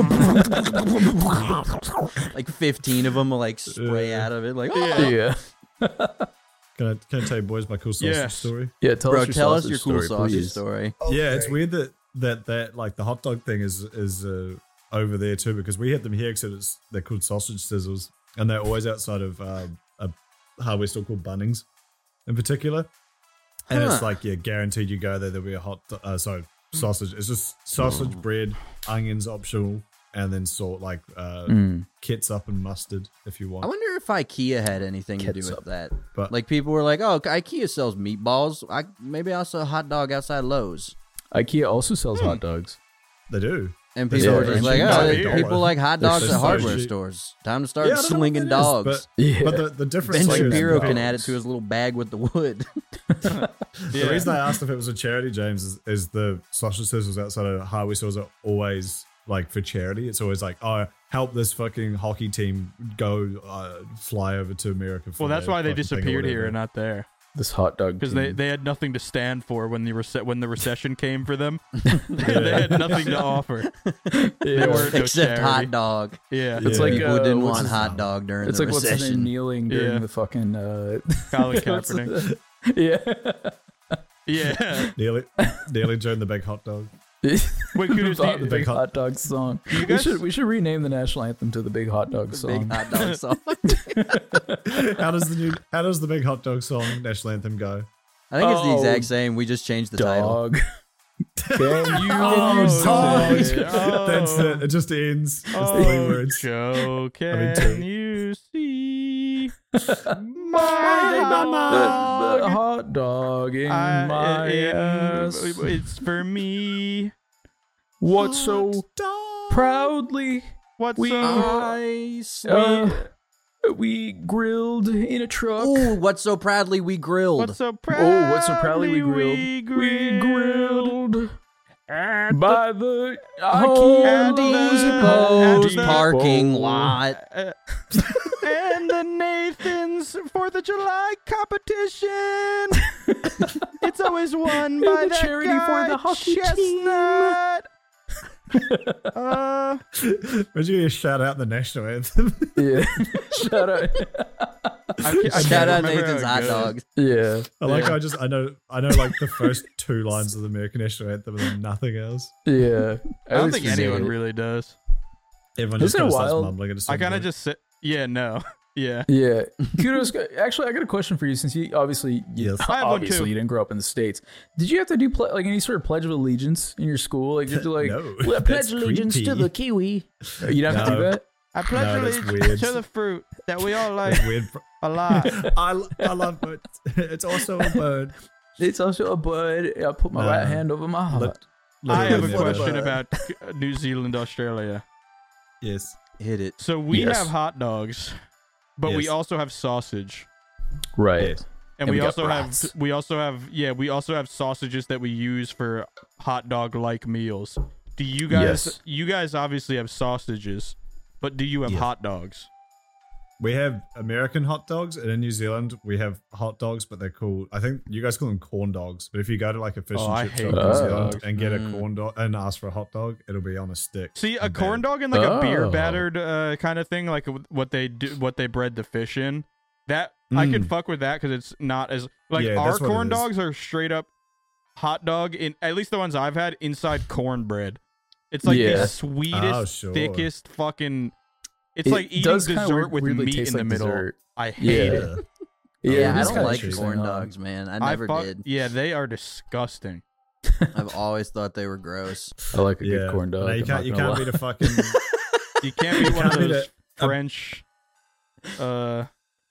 Like fifteen of them will like spray Yeah. out of it. Like, oh. Yeah. Can I, can I tell you boys my cool sausage Yes. story? Yeah. Tell Bro, us your tell us sausage your cool story, sausage please. story. Yeah, it's weird that that that like the hot dog thing is is uh, over there too, because we had them here because they're called sausage sizzles, and they're always outside of um, a hardware store called Bunnings, in particular. And it's Huh. like, yeah, guaranteed you go there, there'll be a hot do- uh, sorry sausage. It's just sausage, bread, onions optional, and then salt, like uh, Mm. ketchup and mustard if you I want. wonder if IKEA had anything to do Ketchup. with that. But Like people were like, "Oh, IKEA sells meatballs. I maybe I'll sell a hot dog outside Lowe's." IKEA also sells hot dogs. they do. And They people Yeah, were just and like, you "Oh, can buy they- a people dollar. like hot They're dogs so at hardware cheap. stores. Time to start Yeah, I don't know what slinging that is, dogs." but- Yeah. But the, the difference Ben here is Shapiro the can add it dogs. to his little bag with the wood. The Yeah. reason I asked if it was a charity, James, is, is the sausage sizzles outside of hardware stores are always like for charity. It's always like, oh, help this fucking hockey team go uh, fly over to America. For Well, that's their why they fucking thing or disappeared here whatever. and not there. This hot dog. Because they, team. they had nothing to stand for when the rece- when the recession came for them. They had nothing to offer. They Yeah. were no Except charity. hot dog. Yeah, It's Yeah. like People uh, didn't what's want his- hot dog during It's the like what's his name recession. kneeling during Yeah. the fucking uh, Colin what's Kaepernick. the- Yeah. Yeah. Nearly, nearly during the big hot dog. Wait, the, Kudos, do hot- you- the big hot dog song. you We guys- should we should rename the national anthem to the big hot dog The song. big hot dog song. How does the new How does the big hot dog song national anthem go? I think it's the Oh, exact same. We just changed the title. Dog. Can you Oh, dog. say it? Oh. That's it. It just ends. It's Oh, three words. Joe, can mean, two. you see my the, dog? the hot dog in I- my it- ass? it's for me. What so proudly What's We- so I uh, we grilled in a truck. Ooh, what so proudly we grilled. What's so proudly Oh, what's so proudly we grilled? We We grilled, grilled at the- by the Home at the- Depot's at the- parking Depot. lot. uh, and the Nathans for the July competition. It's always won by the that charity guy, for the hockey Chestnut. uh, Would you shout out the national anthem? Yeah. Shut up. I can't- I Shout can't out remember Nathan's how it hot goes. dogs. Yeah. I like. how I just. I know. I know like the first two lines of the American national anthem, and then nothing else. Yeah. I don't think anyone really does. Everyone Isn't just kind it of starts wild? mumbling at a I certain kind of point. just sit. Yeah, no. Yeah. Yeah. Kudos. Actually, I got a question for you since you obviously, you, Yes. I have one obviously too. you didn't grow up in the States. Did you have to do ple- like any sort of pledge of allegiance in your school? Like, did you like, No, "Well, I that's pledge allegiance to creepy. the kiwi? You didn't have to do No. that? I pledge No, that's allegiance weird. to the fruit that we all like It's weird. a lot. I, I love it. It's also a bird. It's also a bud. I put my No. right hand over my heart. Lit- I have a literally never. question about uh, New Zealand, Australia. Yes. Hit it. So we Yes. have hot dogs, but we Yes. also have sausage. Right. Yes. And, And we, we got also brats. have we also have yeah, we also have sausages that we use for hot dog like meals. Do you guys Yes. you guys obviously have sausages, but do you have Yes. hot dogs? We have American hot dogs, and in New Zealand we have hot dogs, but they're called. I think you guys call them corn dogs. But if you go to like a fish Oh, and I chip hate shop in corn New Zealand dogs. and get Mm. a corn dog and ask for a hot dog, it'll be on a stick. See, a and corn bad. dog and like a beer Oh. battered uh, kind of thing, like what they do, what they bread the fish in. That I can Mm. fuck with that because it's not as like Yeah, our that's what it corn is. dogs are straight up hot dog in at least the ones I've had inside cornbread. It's like Yeah. the sweetest, Oh, sure. thickest fucking. It's It like eating does kinda dessert weird- with weirdly meat in taste the like middle. dessert. I hate Yeah. it. Yeah, Yeah, it I is don't kinda like interesting. corn Um, dogs, man. I never fuck- did. Yeah, they are disgusting. I've always thought they were gross. I like a Yeah. good corn dog. No, you I'm can't. not You gonna can't lie. beat a fucking. You can't be one of can't be those the- French. Uh,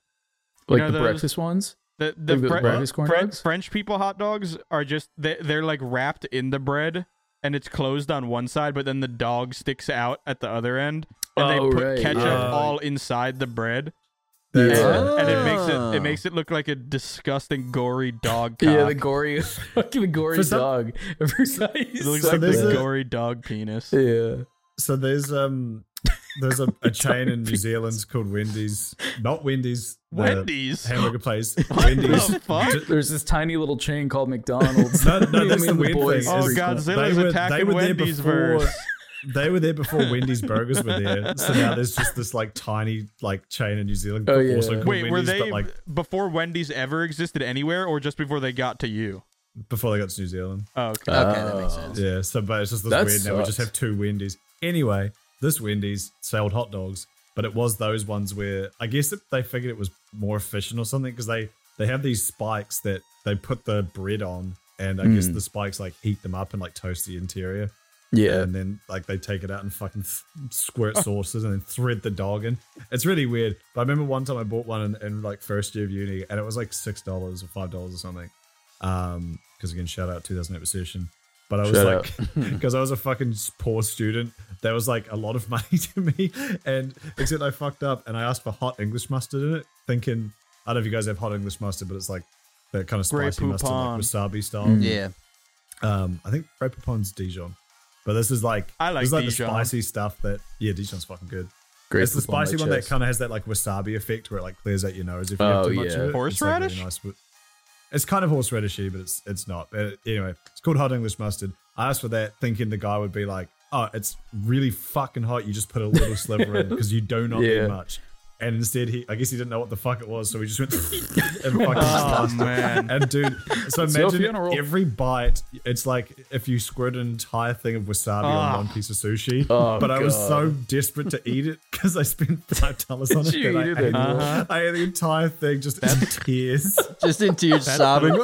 like know the those- breakfast ones. the the, Like the Fre- breakfast corn Fre- dogs? French people hot dogs are just they they're like wrapped in the bread and it's closed on one side, but then the dog sticks out at the other end, and Oh, they put right, ketchup yeah. all inside the bread. Yeah. And, and it makes it Oh. it makes it look like a disgusting gory dog cock. Yeah, the gory, fucking gory For some- dog. Every time it looks So like there's the a- gory dog penis. Yeah. So there's um there's a, a chain in New Zealand called Wendy's, not Wendy's, the Wendy's. hamburger place. What Wendy's. the fuck? There's this tiny little chain called McDonald's. No, no, Me that's and the the weird boys thing Oh, is frequent. Godzilla's they were- attacking they were there Wendy's before- verse. They were there before Wendy's burgers were there. So now there's just this like tiny like chain in New Zealand. Oh, yeah. also called Wait, were Wendy's, they but, like before Wendy's ever existed anywhere, or just before they got to you? before they got to New Zealand? Oh, okay. Okay, that makes sense. Yeah, so but it's just this That weird. Now we just sucks. have two Wendy's. Anyway, this Wendy's sold hot dogs, but it was those ones where I guess it, they figured it was more efficient or something because they they have these spikes that they put the bread on, and I guess Mm. the spikes like heat them up and like toast the interior. Yeah. And then like they take it out and fucking th- squirt sauces and then thread the dog in. It's really weird. But I remember one time I bought one in, in like first year of uni, and it was like six dollars or five dollars or something. Um, because again, shout out two thousand eight recession. But I was Shout like, because I was a fucking poor student, there was like a lot of money to me, and except I fucked up and I asked for hot English mustard in it, thinking I don't know if you guys have hot English mustard, but it's like that kind of Grey spicy mustard, like Poupon. wasabi style. Mm. Yeah. Um, I think Grey Poupon's Dijon, but this is like I like this is like Dijon. the spicy stuff that yeah, Dijon's fucking good. Great It's the football on spicy my one that chest. kind of has that like wasabi effect where it like clears out your nose if you Oh, have too much yeah. of it. Horseradish? It's, like, really nice, but it's kind of horseradishy, but it's it's not. Uh, anyway, it's called hot English mustard. I asked for that thinking the guy would be like, "Oh, it's really fucking hot. You just put a little sliver in because you do not Yeah. need much." And instead, he I guess he didn't know what the fuck it was, so he just went and fucking Oh sliced it. man. And dude, so Sophie imagine on a roll. every bite, it's like if you squirt an entire thing of wasabi Ah. on one piece of sushi. Oh, but I was God. so desperate to eat it because I spent five dollars on it. Did you that eat it I, ate, then? Uh-huh. I ate the entire thing just in tears. Just in tears, sobbing.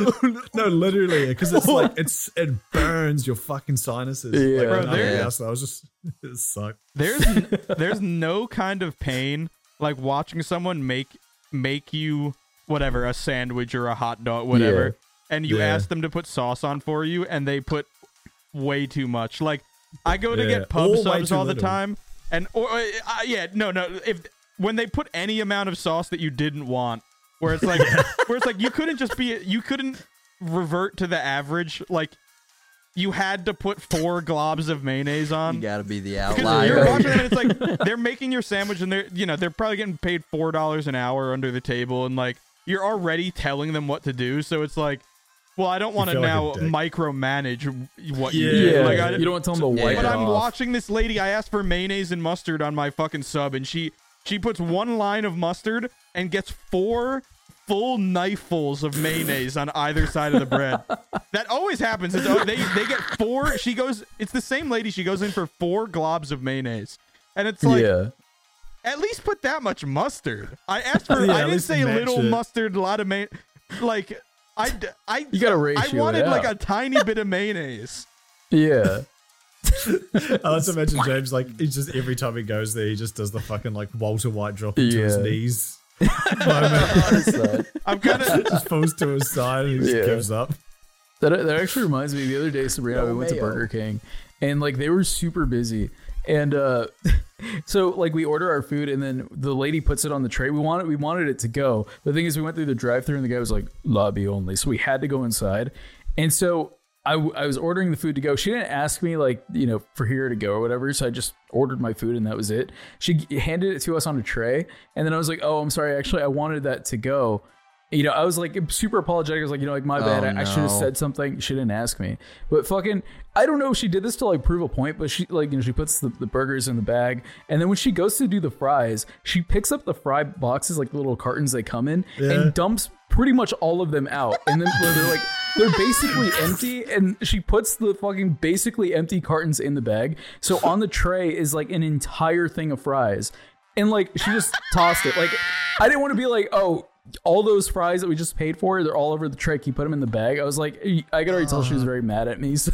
No, literally, because it's like it's it burns your fucking sinuses. Yeah. like, Bro, nothing there- else. I was just it sucked. There's n- there's no kind of pain like watching someone make make you whatever a sandwich or a hot dog whatever, and you Yeah. ask them to put sauce on for you, and they put way too much. Like I go to Yeah. get pub Or way subs too all the little. time, and or uh, uh, yeah, no, no, if when they put any amount of sauce that you didn't want, where it's like where it's like you couldn't just be you couldn't revert to the average like. You had to put four globs of mayonnaise on. You gotta be the Because outlier. you're watching it, and it's like they're making your sandwich, and they're you know they're probably getting paid four dollars an hour under the table, and like you're already telling them what to do. So it's like, well, I don't want to feel like a now dick. micromanage what you Yeah. do. Yeah, Like, I, you don't want to tell them to Yeah. wipe but it I'm off. watching this lady. I asked for mayonnaise and mustard on my fucking sub, and she she puts one line of mustard and gets four full knifells of mayonnaise on either side of the bread. That always happens. It's, al- they they get four. She goes. It's the same lady. She goes in for four globs of mayonnaise, and it's like yeah. at least put that much mustard. I asked for. Yeah, I at didn't least say match little it. mustard, a lot of may. Like I d- I You gotta I ratio wanted it like out. a tiny bit of mayonnaise. Yeah. I like to imagine James like he just every time he goes there, he just does the fucking like Walter White drop into his Yeah. knees moment. I'm kind of. Just falls to his side and he just Yeah. gives up. That that actually reminds me. The other day, Sabrina, No we went to mayo. Burger King, and like they were super busy, and uh, so like we order our food, and then the lady puts it on the tray. We wanted we wanted it to go. The thing is, we went through the drive-thru, and the guy was like lobby only, so we had to go inside, and so. I, w- I was ordering the food to go. She didn't ask me like, you know, for here to go or whatever. So I just ordered my food and that was it. She g- handed it to us on a tray. And then I was like, oh, I'm sorry. Actually, I wanted that to go. You know, I was like super apologetic. I was like, you know, like my bad. Oh, I, I should have no. said something. She didn't ask me. But fucking, I don't know if she did this to like prove a point, but she like, you know, she puts the, the burgers in the bag. And then when she goes to do the fries, she picks up the fry boxes, like the little cartons they come in, Yeah. and dumps pretty much all of them out. And then they're like, they're basically empty, and she puts the fucking basically empty cartons in the bag. So on the tray is like an entire thing of fries, and like she just tossed it. Like I didn't want to be like, oh, all those fries that we just paid for, they're all over the tray. Can you put them in the bag? I was like, I could already tell she was very mad at me, so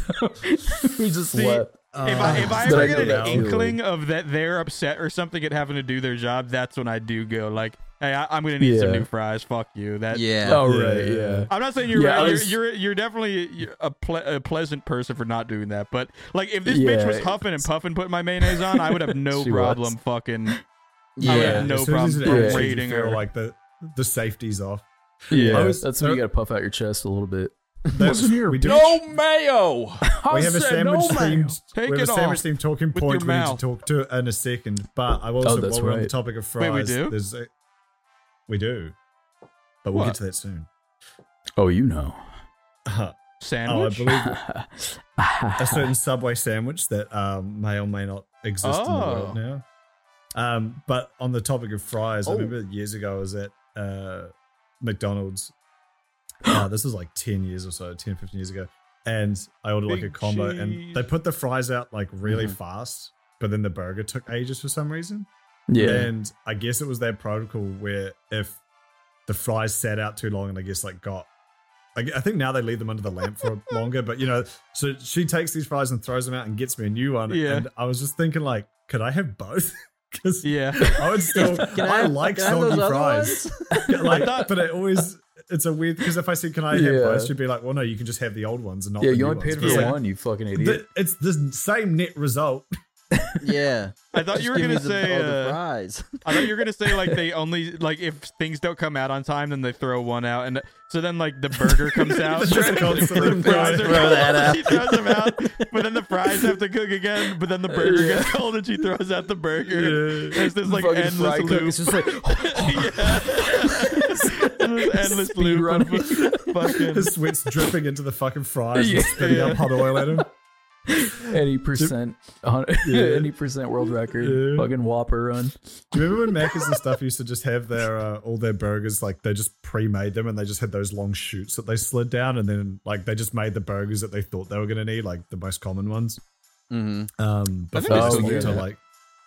we just See, left. If I if I But ever I get know an that inkling of that they're upset or something at having to do their job, that's when I do go like, hey, I, I'm gonna need some Yeah. new fries. Fuck you. That Yeah. Oh Yeah, right, yeah. yeah. I'm not saying you're Yeah, I right. was- You're, you're you're definitely you're a, ple- a pleasant person for not doing that. But like, if this Yeah, bitch was huffing and puffing putting my mayonnaise on, I would have no She problem was. fucking. I would Yeah. have no as soon as problem it's an attitude, berating you feel her. like the the safety's off. Yeah, I was- that's when you gotta puff out your chest a little bit. That's, we do. No mayo. We have a said no, sandwich ma'am. themed. Take we have it a sandwich off themed talking with point your we need to mouth. talk to in a second. But I also, Oh, that's while we're on the right. topic of fries, Wait, we do? there's a, we do, but we'll What? get to that soon. Oh, you know. oh, I Sandwich. believe a certain Subway sandwich that um, may or may not exist in the world Oh. now. Um, but on the topic of fries, I Oh. remember years ago I was at uh, McDonald's. Uh, this was like ten years or so, ten, fifteen years ago. And I ordered like a Big combo, cheese. and they put the fries out like really Mhm. fast, but then the burger took ages for some reason. Yeah. And I guess it was their protocol where if the fries sat out too long and I guess like got, I, I think now they leave them under the lamp for longer, but you know, so she takes these fries and throws them out and gets me a new one. Yeah. And I was just thinking like, could I have both? Because Yeah. I would still, Can I, I, like can I have soggy those other fries. ones? like, I thought- but it always, it's a weird, because if I said, can I have Yeah. both? She'd be like, well, no, you can just have the old ones and not Yeah, the you new only paid ones. for Yeah. one, you fucking idiot. The- it's the same net result. Yeah. I thought you were Just give gonna me the, say. oh, the uh, fries. I thought you were gonna say like they only like if things don't come out on time, then they throw one out, and so then like the burger comes out. Just constantly Fries are throw that cold, out. She throws them out, but then the fries have to cook again. But then the burger gets cold, and she throws out the burger. Yeah. There's this like Fucking endless fry cook, loop. it's just like yeah. This endless Speed loop. running. Of fucking. His sweat's dripping into the fucking fries Yeah. and spitting up hot oil at him. any percent, on, any percent world record, Yeah. fucking Whopper run. Do you remember when Macca's and stuff used to just have their uh, all their burgers, like they just pre-made them and they just had those long chutes that they slid down, and then like they just made the burgers that they thought they were going to need, like the most common ones. Mm-hmm. Um, think before they they still switched do to that. like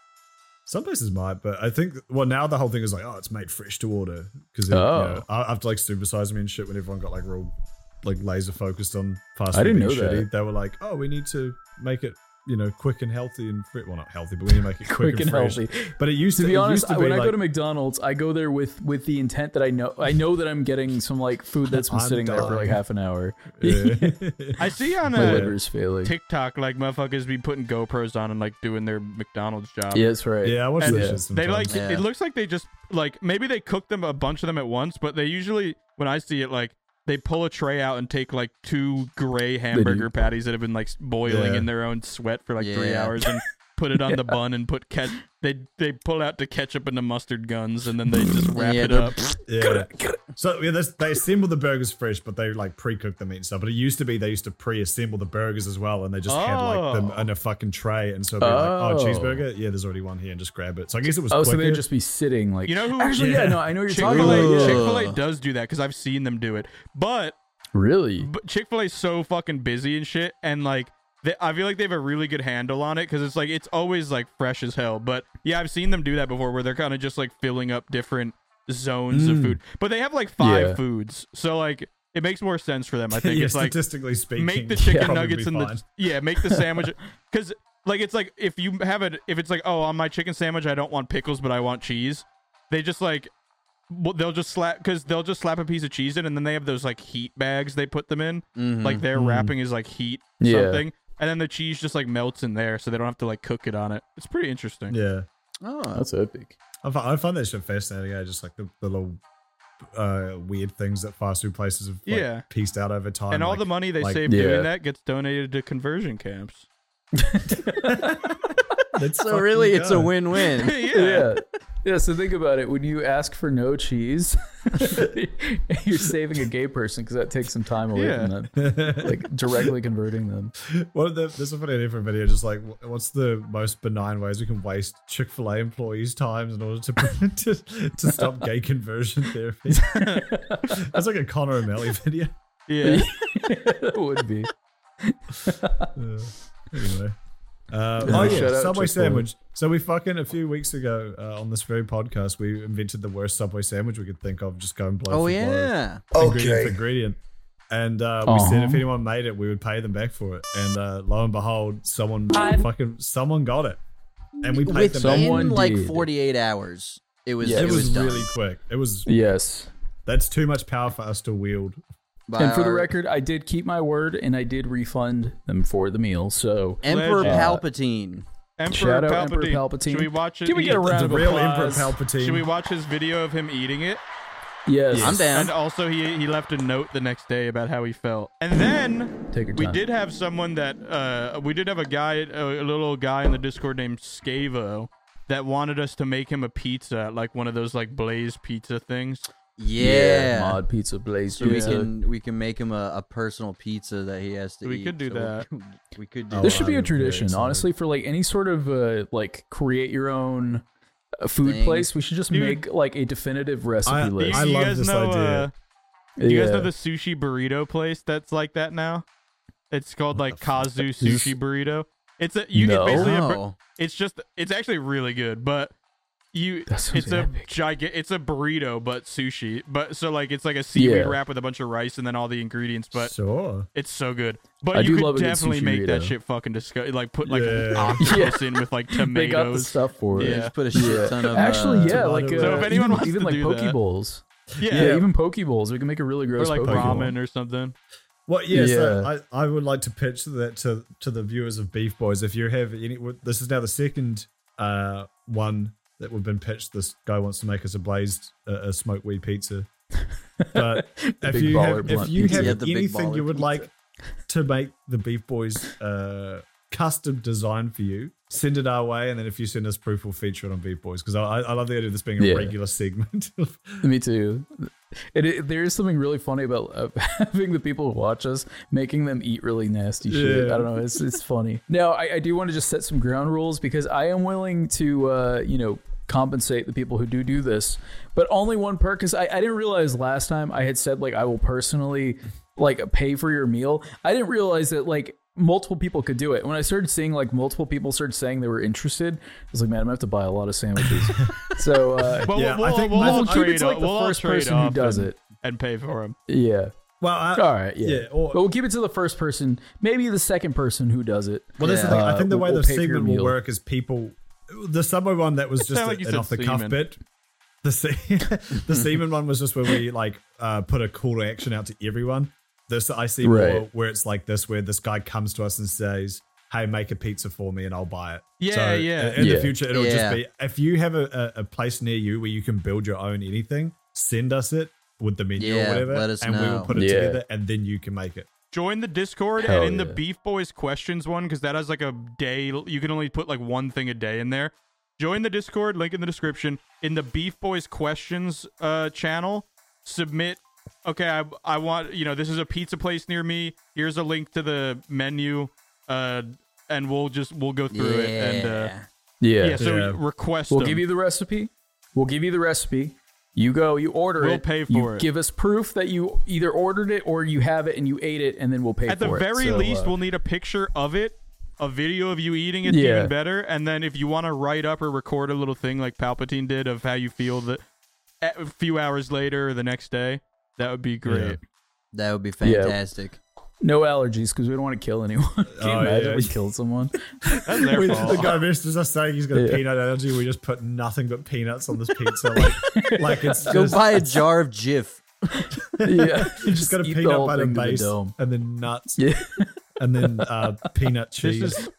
some places might, but I think well now the whole thing is like, oh, it's made fresh to order because Oh. you know, after like supersize me and shit, when everyone got like real like laser focused on fast food I didn't being know shitty, that. they were like, oh, we need to make it, you know, quick and healthy and fre- well, not healthy, but we need to make it quick, Quick and fresh. healthy. But it used to, To be it honest, used to I- be when I like, go to McDonald's, I go there with with the intent that I know I know that I'm getting some like food that's been I'm sitting there for like dying. half an hour. yeah. I see on My uh, liver is failing. TikTok like motherfuckers be putting GoPros on and like doing their McDonald's job. Yeah, that's right. yeah, I watch And that yeah. shit sometimes. They like Yeah. it looks like they just like maybe they cook them a bunch of them at once, but they usually when I see it like they pull a tray out and take like two gray hamburger patties that have been like boiling Yeah. in their own sweat for like three Yeah. hours and put it on the bun and put ke- they they pull out the ketchup and the mustard guns and then they just wrap Yeah, it they're- up. Yeah. So yeah, this, they assemble the burgers fresh, but they like pre-cook the meat and stuff. But it used to be they used to pre-assemble the burgers as well, and they just had like them Oh. in a fucking tray, and so it'd be like, oh, Oh. cheeseburger, yeah, there's already one here, and just grab it. So I guess it was Oh, so quicker. they'd just be sitting like. You know who Actually, yeah, Yeah. no, I know what you're Chick talking Fil about. A Yeah. Chick Fil A does do that because I've seen them do it, but Really? but Chick Fil A's so fucking busy and shit, and like they, I feel like they have a really good handle on it because it's like it's always like fresh as hell. But yeah, I've seen them do that before, where they're kind of just like filling up different zones of Mm. food, but they have like five Yeah. foods, so like it makes more sense for them. I think yeah, it's like statistically speaking, make the chicken probably nuggets be and fine. the yeah, make the sandwich because like it's like if you have it, if it's like oh on my chicken sandwich I don't want pickles but I want cheese, they just like. Well, they'll just slap because they'll just slap a piece of cheese in, and then they have those like heat bags they put them in. Mhm. Like their Mm. wrapping is like heat Yeah. something, and then the cheese just like melts in there, so they don't have to like cook it on it. It's pretty interesting. Yeah, Oh. That's epic. I find, I find that shit fascinating. I just like the, the little uh, weird things that fast food places have like, Yeah. pieced out over time, and all like- the money they like- save Yeah. doing that gets donated to conversion camps. Let's So fucking really, it's a go. win-win. yeah. Yeah. Yeah, so think about it. When you ask for no cheese, you're saving a gay person because that takes some time away Yeah. from them. Like directly converting them. What are the, this is a funny different video. Just like, wh- what's the most benign ways we can waste Chick-fil-A employees' times in order to to, to stop gay conversion therapy? That's like a Connor O'Malley video. Yeah. That would be. Uh, anyway. Uh, Yeah, oh shout yeah, out Subway Chick-fil-A. sandwich. So we fucking a few weeks ago uh, on this very podcast, we invented the worst Subway sandwich we could think of. Just going blow Oh for yeah. blow, ingredient for Okay. ingredient. And uh, we said if Uh-huh. anyone made it, we would pay them back for it. And uh, lo and behold, someone fucking someone got it, and we paid them Within back. Someone like did. forty-eight hours, it was Yeah, it, It was done. really quick. It was Yes. that's too much power for us to wield. By And for the our record, I did keep my word and I did refund them for the meal. So Emperor Legend. Palpatine. Emperor shout out Palpatine. Emperor Palpatine. Should we watch it? Can we get a eat- round The of real Emperor applause? Palpatine. Should we watch his video of him eating it? Yes. I'm down. And also, he he left a note the next day about how he felt. And then Take your we time. did have someone that uh we did have a guy, a, a little guy in the Discord named Scavo that wanted us to make him a pizza, like one of those like Blaze pizza things. Yeah. Mod Pizza Blaze so we Pizza. can we can make him a, a personal pizza that he has to We eat. could do So that. We, we could do Oh, This that. should be a I'm very tradition, excited. honestly, for like any sort of uh, like create your own uh, food Thing. place. We should just Dude. make like a definitive recipe I- Do you, list. I you love guys this know, idea. Uh, do you guys Yeah. know the sushi burrito place that's like that now? It's called like the fuck? Kazu Is- Sushi Burrito. It's a you No. get basically a, bur- Oh. it's just it's actually really good, but you That sounds it's a epic. giga it's a burrito but sushi. But so like it's like a seaweed Yeah. wrap with a bunch of rice and then all the ingredients, but Sure. it's so good. But I you do could love a good definitely sushi make that burrito. shit fucking disgusting. Like put like Yeah. octopus in with like They got the tomatoes. stuff for it. Yeah. Just put a shit Yeah. ton of Actually, uh, yeah, tomato like uh, sauce. So if anyone even, wants even to like do poke that. bowls. Yeah. Yeah, even poke bowls. We can make a really Or gross like poke bowl. ramen or something. Well, yeah, so Yeah. I, I would like to pitch that to, to the viewers of Beef Boys. If you have any, this is now the second uh, one that we've been pitched. This guy wants to make us a blazed, uh, a smoked weed pizza. But if big you baller have, if blunt you pizza. have Yeah, the big anything you baller would pizza. like to make the Beef Boys uh, custom design for you, send it our way. And then if you send us proof, we'll feature it on Beef Boys because I, I love the idea of this being a Yeah. regular segment. Me too. It, it, there is something really funny about uh, having the people who watch us making them eat really nasty shit. Yeah. I don't know. It's it's funny. Now, I, I do want to just set some ground rules because I am willing to, uh, you know, compensate the people who do do this, but only one per. Because I, I didn't realize last time I had said like I will personally like pay for your meal. I didn't realize that like multiple people could do it. When I started seeing like multiple people started saying they were interested, I was like, man, I'm gonna have to buy a lot of sandwiches. so uh, Well, Yeah, we'll, I think we'll, my- all we'll keep it trade to, like, off. the We'll all first trade person who off does and, it. and pay for him. yeah. well, I, All right, yeah. yeah, or- but we'll keep it to the first person, maybe the second person who does it. Well, that's the Yeah. thing. I think the Uh, way we'll the pay for your segment will meal. work is people. The Subway one that was It just sounded a- like you an said off the cuff semen. bit. The se- the semen one was just where we like uh, put a call to action out to everyone. This I see more Right. where it's like this, where this guy comes to us and says, "Hey, make a pizza for me, and I'll buy it." Yeah, so yeah. In Yeah. the future, it'll Yeah. just be if you have a, a, a place near you where you can build your own anything, send us it with the menu Yeah, or whatever, let us and we will know. put it Yeah. together, and then you can make it. Join the Discord Hell and in the yeah. Beef Boys questions one because that has like a day. You can only put like one thing a day in there. Join the Discord, link in the description. In the Beef Boys questions uh, channel, submit. Okay, I, I want you know this is a pizza place near me. Here's a link to the menu, uh, and we'll just we'll go through it and uh, Yeah. yeah. So Yeah. request. We'll them. give you the recipe. We'll give you the recipe. You go, you order We'll it. pay you for it. Give us proof that you either ordered it or you have it and you ate it, and then we'll pay At the for it. very So, least, uh, we'll need a picture of it, a video of you eating it, Yeah. even better. And then if you want to write up or record a little thing like Palpatine did of how you feel that a few hours later or the next day, that would be great. That would be Yeah. fantastic. no allergies because we don't want to kill anyone. Can you Oh, imagine yeah. we killed someone? That's their We- fault. the guy messages us saying he's got a Yeah. peanut allergy. We just put nothing but peanuts on this pizza, like, like it's Go just, buy a jar of Jif. Yeah. you just got a eat the peanut whole butter thing to the base dome. and then nuts Yeah. and then uh, peanut cheese. This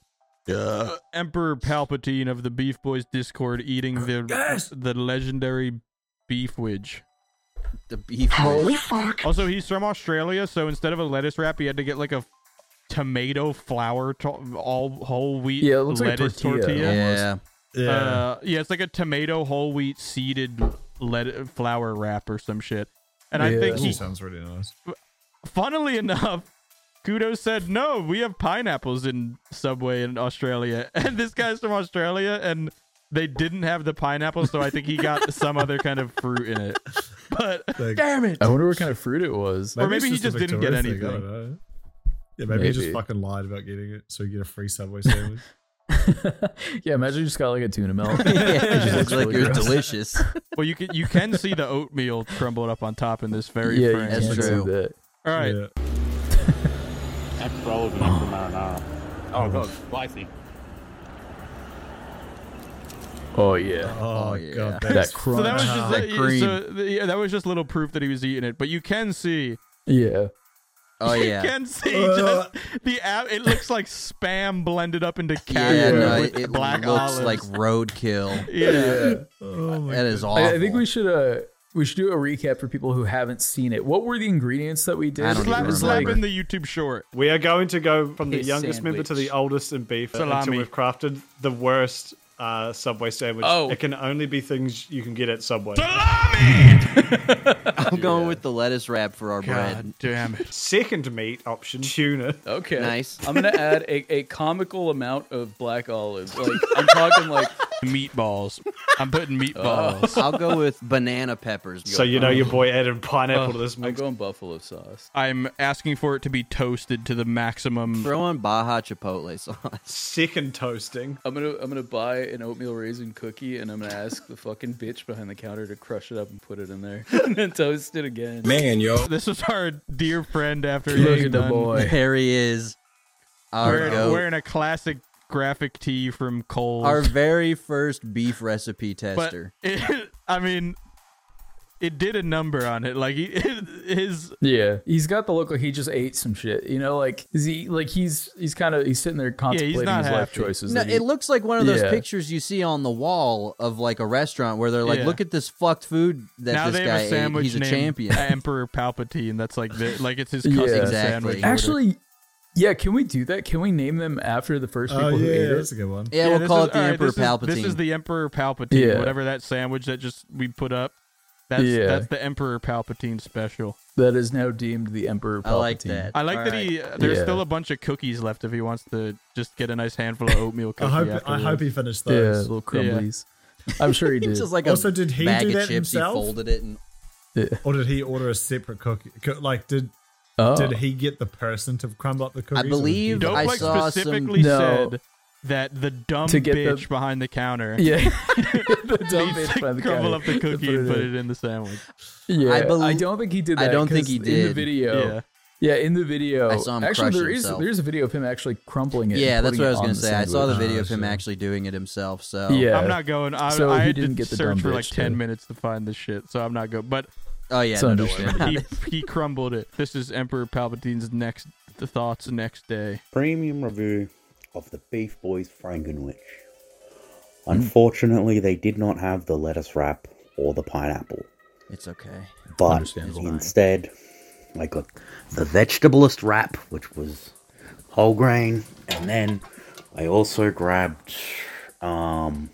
is uh, Emperor Palpatine of the Beef Boys Discord eating the the legendary beef wedge. The beef. Holy fuck. Also, he's from Australia, so instead of a lettuce wrap, he had to get like a tomato flour, to- all whole wheat Yeah, it looks like lettuce tortilla. tortilla. Yeah. yeah. Uh, yeah, it's like a tomato whole wheat seeded let- flour wrap or some shit. And I Yeah. think This he, sounds really nice. funnily enough, Kudo said, no, we have pineapples in Subway in Australia. And this guy's from Australia, and they didn't have the pineapple, so I think he got some other kind of fruit in it. But but Like, damn it. I wonder what kind of fruit it was. Or maybe it's he just a didn't get Victoria thing, I anything. don't know. Yeah, maybe, he just Maybe. fucking lied about getting it, so you get a free Subway sandwich. Yeah, imagine you just got like a tuna melt. yeah, It it looks like really it was gross. delicious. Well, you can you can see the oatmeal crumbled up on top in this very Yeah, you frame. That's can't true. do that. All right. Yeah. Extra olive and extra marinara. Oh god, spicy. Oh yeah. Oh, Oh, yeah. god, That that's crunch. So that was just That uh, cream. so, th- yeah, that was just little proof that he was eating it. But you can see, Yeah. Oh yeah. you can see Uh. just the app. It looks like spam blended up into Yeah, cashew no, with it, it black looks olives. like roadkill. yeah. Oh my That is God. awful. I, I think we should uh we should do a recap for people who haven't seen it. What were the ingredients that we did? I don't Slap, even slap remember. in the YouTube short. We are going to go from the His youngest member to the sandwich. oldest in beef Salami. until we've crafted the worst uh, Subway sandwich. Oh. It can only be things you can get at Subway. I'm going with the lettuce wrap for our bread. God damn it. Second meat option, tuna. Okay. Nice. I'm gonna add a, a comical amount of black olives. Like I'm talking like Meatballs. I'm putting meatballs. I'll go with banana peppers. So you know your boy added pineapple to this I'm mix. going buffalo sauce. I'm asking for it to be toasted to the maximum. Throw on Baja Chipotle sauce. Second toasting. I'm gonna I'm gonna buy an oatmeal raisin cookie and I'm gonna ask the fucking bitch behind the counter to crush it up and put it in there and then toast it again. Man, yo. This is our dear friend after Look he's at the done boy. There he is. Our wearing, goat. wearing a classic graphic tee from Kohl's. Our very first beef recipe but tester. it, I mean, it did a number on it. Like he, his Yeah, he's got the look like he just ate some shit. You know, like is he like he's he's kind of he's sitting there contemplating not his life happy. choices. No, that he- it looks like one of those Yeah. pictures you see on the wall of like a restaurant where they're like, Yeah. "Look at this fucked food that now this they guy have a ate. sandwich He's a named champion." Emperor Palpatine. That's like the, like it's his Yeah. custom Exactly. sandwich. order. Actually, yeah, can we do that? Can we name them after the first people Oh, who yeah, ate that's it? a good one. Yeah, we'll this call is- it the all right, Emperor this is- Palpatine. This is the Emperor Palpatine. Yeah. Whatever that sandwich that just we put up. That's Yeah. that's the Emperor Palpatine special. That is now deemed the Emperor Palpatine. I like that. I like All that right. he. There's Yeah. still a bunch of cookies left if he wants to just get a nice handful of oatmeal I cookie. hope I afterwards. hope he finished Yeah, those. little crumblies. I'm sure he did. It's just like Also, a did he bag do of that chips. himself? He folded it and Or did he order a separate cookie? Co- Like, did oh. did he get the person to crumble up the cookies? or did he believe do it? I Dope like saw some- specifically No. said that the dumb To get the- bitch behind the counter Yeah, the dumb needs bitch to by the crumble counter up the to cookie and put in. it in the sandwich. Yeah, I I, believe- don't think he did I that. don't think 'cause he In the did. video, Yeah. yeah, in the video, I saw him actually, crush there is himself. there's a video of him actually crumpling it. yeah, and that's putting what I it was on gonna the say. I saw the sandwich. video Oh, of him shit. actually doing it himself. So Yeah. I'm not going. I, So I he had didn't to get the search dumb for like bitch ten to- minutes to find this shit, so I'm not going. But Oh yeah, It's no, don't worry understandable. about he it. he crumbled it. This is Emperor Palpatine's next the thoughts next day. Premium review of the Beef Boys Frankenwich. Unfortunately, they did not have the lettuce wrap or the pineapple, It's okay. but Understandable. instead, I got the vegetablist wrap, which was whole grain, and then I also grabbed. Um,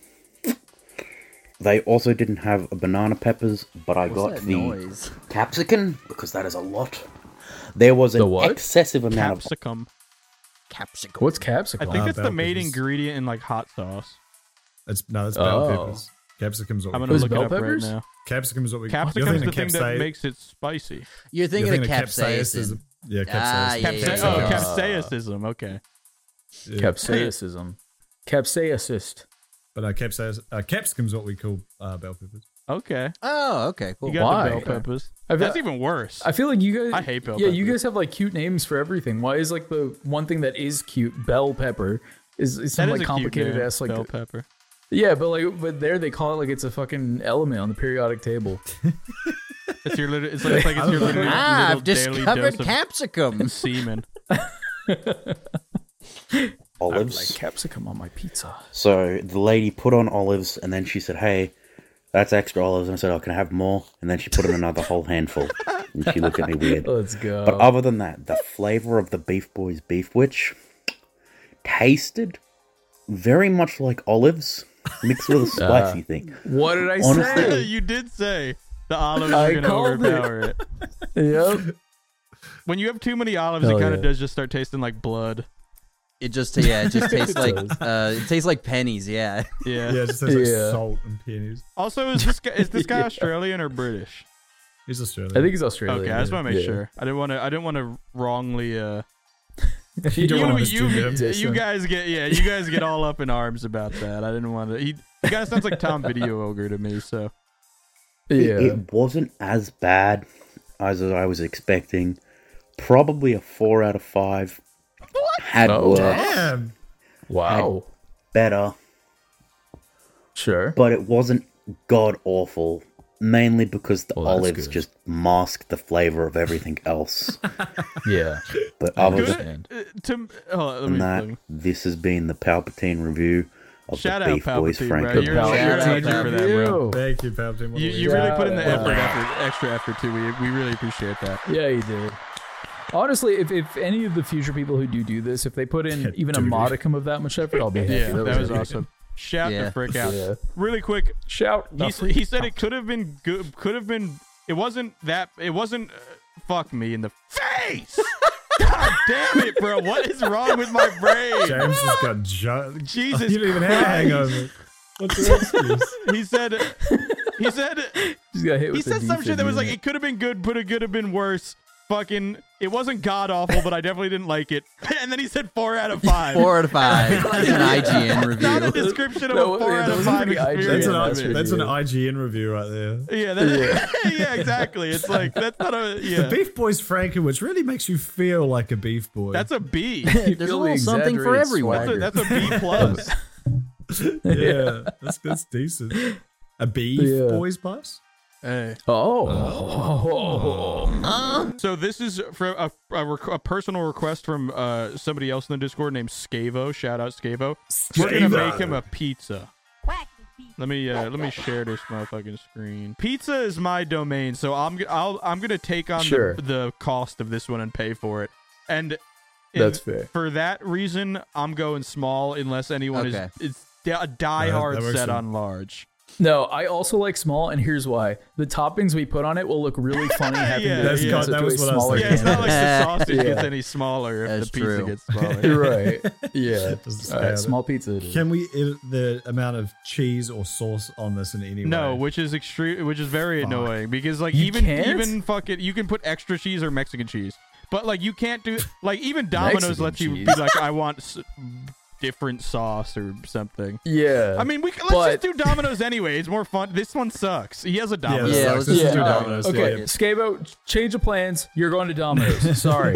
they also didn't have banana peppers, but I What's got that the noise? capsicum because that is a lot. There was The an what? excessive amount of Capsicum. Capsicum. What's I capsicum? think Ah, it's the bell main peppers. ingredient in like hot sauce. It's no, it's bell Oh. peppers. Capsicum's what I'm we gonna Was look it bell up peppers? right now. Capsicum's what we. Capsicum's you're the thinking thing that capsaicin- makes it spicy. You're thinking you're of capsaicin. Yeah, Ah, capsaicin. yeah, Capsa- yeah, oh, yeah. capsaicism. Okay. Yeah. Capsaicism. Capsaicist. But uh, capsaicin, uh, capsicum's what we call uh, bell peppers. Okay. Oh, okay, cool. You got Why? the bell peppers. I've- That's even worse. I feel like you guys. I hate bell Yeah, you peppers. guys have like cute names for everything. Why is like the one thing that is cute, bell pepper, is, is some That is like a cute complicated name, ass like bell pepper. yeah, but like but there they call it like it's a fucking element on the periodic table. It's your little. It's like, it's like it's your little, Ah, little I've daily discovered dose of capsicum. semen. olives. Like capsicum on my pizza. So the lady put on olives, and then she said, "Hey, that's extra olives." And I said, "Oh, can I have more?" And then she put in another whole handful, and she looked at me weird. Let's go. But other than that, the flavor of the Beef Boys Beef Witch tasted very much like olives mixed with a spicy thing. what did I honestly- say? You did say the olives I are going to called it. overpower it. Yep. When you have too many olives, Hell it kind of yeah. does just start tasting like blood. It just yeah, it just tastes It like does. uh, it tastes like pennies. Yeah. Yeah. Yeah, it just tastes like Yeah. salt and peonies. Also, is this guy is this guy Yeah. Australian or British? He's Australian. I think he's Australian. Okay, I just want to make Yeah. sure. I didn't want to. I didn't want to wrongly. Uh, You don't you, want you, to you, mislead him. you guys get yeah. You guys get all up in arms about that. I didn't want to. He, he kind of sounds like Tom Video Ogre to me. So Yeah. It, it wasn't as bad as I was expecting. Probably a four out of five. What? Had Oh, worse, Damn. Wow. better, Sure. but it wasn't god awful. Mainly because the Well, that's olives good. just masked the flavor of everything else. Yeah. But other good. than Uh, to hold on, let me, that, let me- this has been the Palpatine review of Shout the out Beef Boys Palpatine, bro. Franco. You're, Shout you're out an angel for that, bro. Thank you, Palpatine. You, you Yeah, really put in the yeah. effort, effort, extra effort too. We we really appreciate that. Yeah, he did. Honestly, if, if any of the future people who do do this, if they put in even a Dude. modicum of that much effort, I'll be happy. Yeah, that was really awesome. Shout Yeah. the frick out. Yeah. Really quick, Shout. he, the s- freak he said out. it could have been good. Could have been. It wasn't that. It wasn't. Uh, fuck me in the face. God damn it, bro! What is wrong with my brain? James has got ju- Jesus You don't even have a Christ. hangover. What's your excuse? He said. He said. Just got hit He with the said some beef shit that was like unit. it could have been good, but it could have been worse. Fucking. It wasn't god awful, but I definitely didn't like it. And then he said four out of five. Four out of five. That's an I G N Not a review. description of No, a four yeah, out that of was a five pretty I G N experience. That's an, That's I- pretty that's an good. I G N review right there. Yeah, that, yeah, exactly. It's like that's not a yeah. The Beef Boys Franco, which really makes you feel like a beef boy. That's a B. You There's a feel the little something for exaggerated everyone. That's a, swagger. that's a B plus. yeah, that's that's decent. A beef Yeah. boys plus. Hey. Oh. So this is for a, a, requ- a personal request from uh, somebody else in the Discord named Scavo. Shout out Scavo. We're gonna Scavo. make him a pizza. Let me uh, let me share this motherfucking screen. Pizza is my domain, so I'm g- I'll I'm gonna take on Sure. the, the cost of this one and pay for it. And in- That's fair. For that reason, I'm going small unless anyone Okay. is is a diehard that works set for- on large. No, I also like small, and here's why. The toppings we put on it will look really funny having Yeah, the That's pizza got- to that a was what I was smaller Yeah, it's not like the canvas. sausage Yeah. gets any smaller if That's the pizza true. gets smaller. Right. Yeah. Doesn't All say right, that. small pizza. it is. Can we edit the amount of cheese or sauce on this in any No, way? which is extreme, which is very Fuck. annoying because like You even can't? even fucking you can put extra cheese or Mexican cheese, but like you can't do like even Domino's Mexican lets you cheese. be like I want s- different sauce or something. Yeah. I mean, we can, let's But- just do Domino's anyway. It's more fun. This one sucks. He has a Yeah, Domino's. Yeah, yeah, let's let's just just do do uh, Domino's. okay, yeah. Scavo, change of plans. You're going to Domino's. Sorry.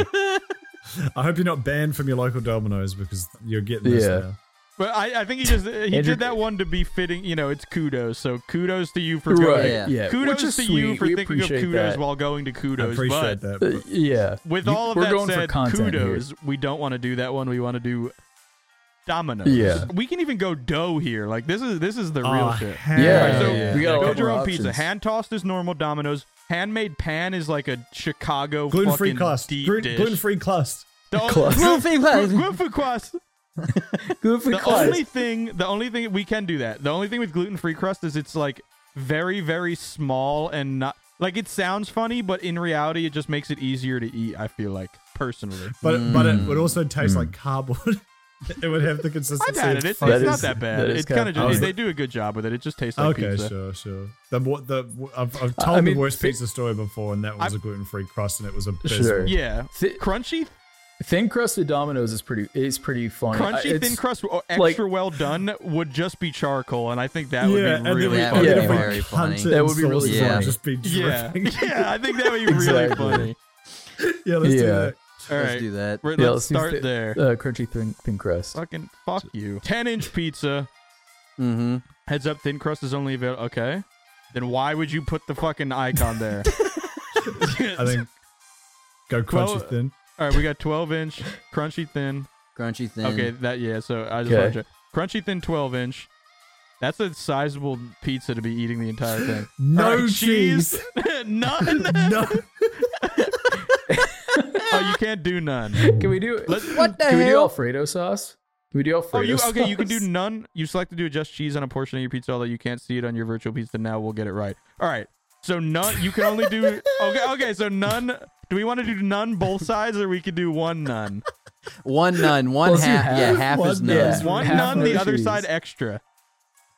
I hope you're not banned from your local Domino's because you're getting this Yeah. now. But I, I think he just he Andrew- did that one to be fitting. You know, it's kudos. So kudos to you for going. Right. Yeah. Yeah. Kudos Which is to sweet. you for we thinking of appreciate kudos that. while going to I kudos. appreciate but that. Uh, yeah. with You- all of we're that going for said, content here. kudos. We don't want to do that one. We want to do Domino's. Yeah. We can even go dough here. Like this is this is the real Oh, shit. hell Yeah, Alright, so yeah, we got a lot build your more own pizza. options. Hand tossed is normal Domino's. Handmade pan is like a Chicago Gluten-free fucking crust. deep Gluten- dish. Gluten-free crust. The only- Crust. Gluten-free crust. Gluten-free crust. Gluten-free The crust. only thing, the only thing we can do that. The only thing with gluten-free crust is it's like very, very small and not like it sounds funny, but in reality, it just makes it easier to eat. I feel like personally, But but it Mm. would also taste like cardboard. It would have the consistency. I've had of it. It's, fuck- it's That not is- that bad. that is It's kind of kinda just funny. they do a good job with it. It just tastes like Okay, pizza. sure, sure. The what the I've, I've I told mean, the worst thi- pizza story before, and that was I- a gluten-free crust, and it was a Sure. Yeah, Thi- crunchy, Thin crusted Domino's is pretty is pretty funny. I- crunchy it's- thin crust, or extra like- well done would just be charcoal, and I think that yeah, would and be then really we, That funny. would and be then we very hunt funny. it That in would be really sauce, funny. and just be Yeah, dripping. yeah, I think that would be really Exactly. funny. yeah, let's do Yeah. that. All Let's right, do that. We're- Yeah, let's do start thi- there. Uh, crunchy thin thin crust. Fucking fuck you. ten inch pizza. Mm-hmm. Heads up, thin crust is only available. Okay. Then why would you put the fucking icon there? I think go crunchy Well, thin. All right, we got twelve inch, crunchy thin. Crunchy thin. Okay, that yeah. So I just Okay. want to crunchy thin, twelve inch. That's a sizable pizza to be eating the entire thing. No All right, cheese. none. No. Oh, you can't do none. Can we do Let's, What the Can we do hell? Alfredo sauce? Can we do Alfredo oh, you sauce? okay? You can do none. You select to do just cheese on a portion of your pizza, although you can't see it on your virtual pizza. Now we'll get it right. All right. So none. You can only do. Okay. Okay. So none. Do we want to do none both sides, or we could do one none? One none. One Well, see, half. half- Yeah, half is one none. yeah. One Half none. no The other cheese. side extra.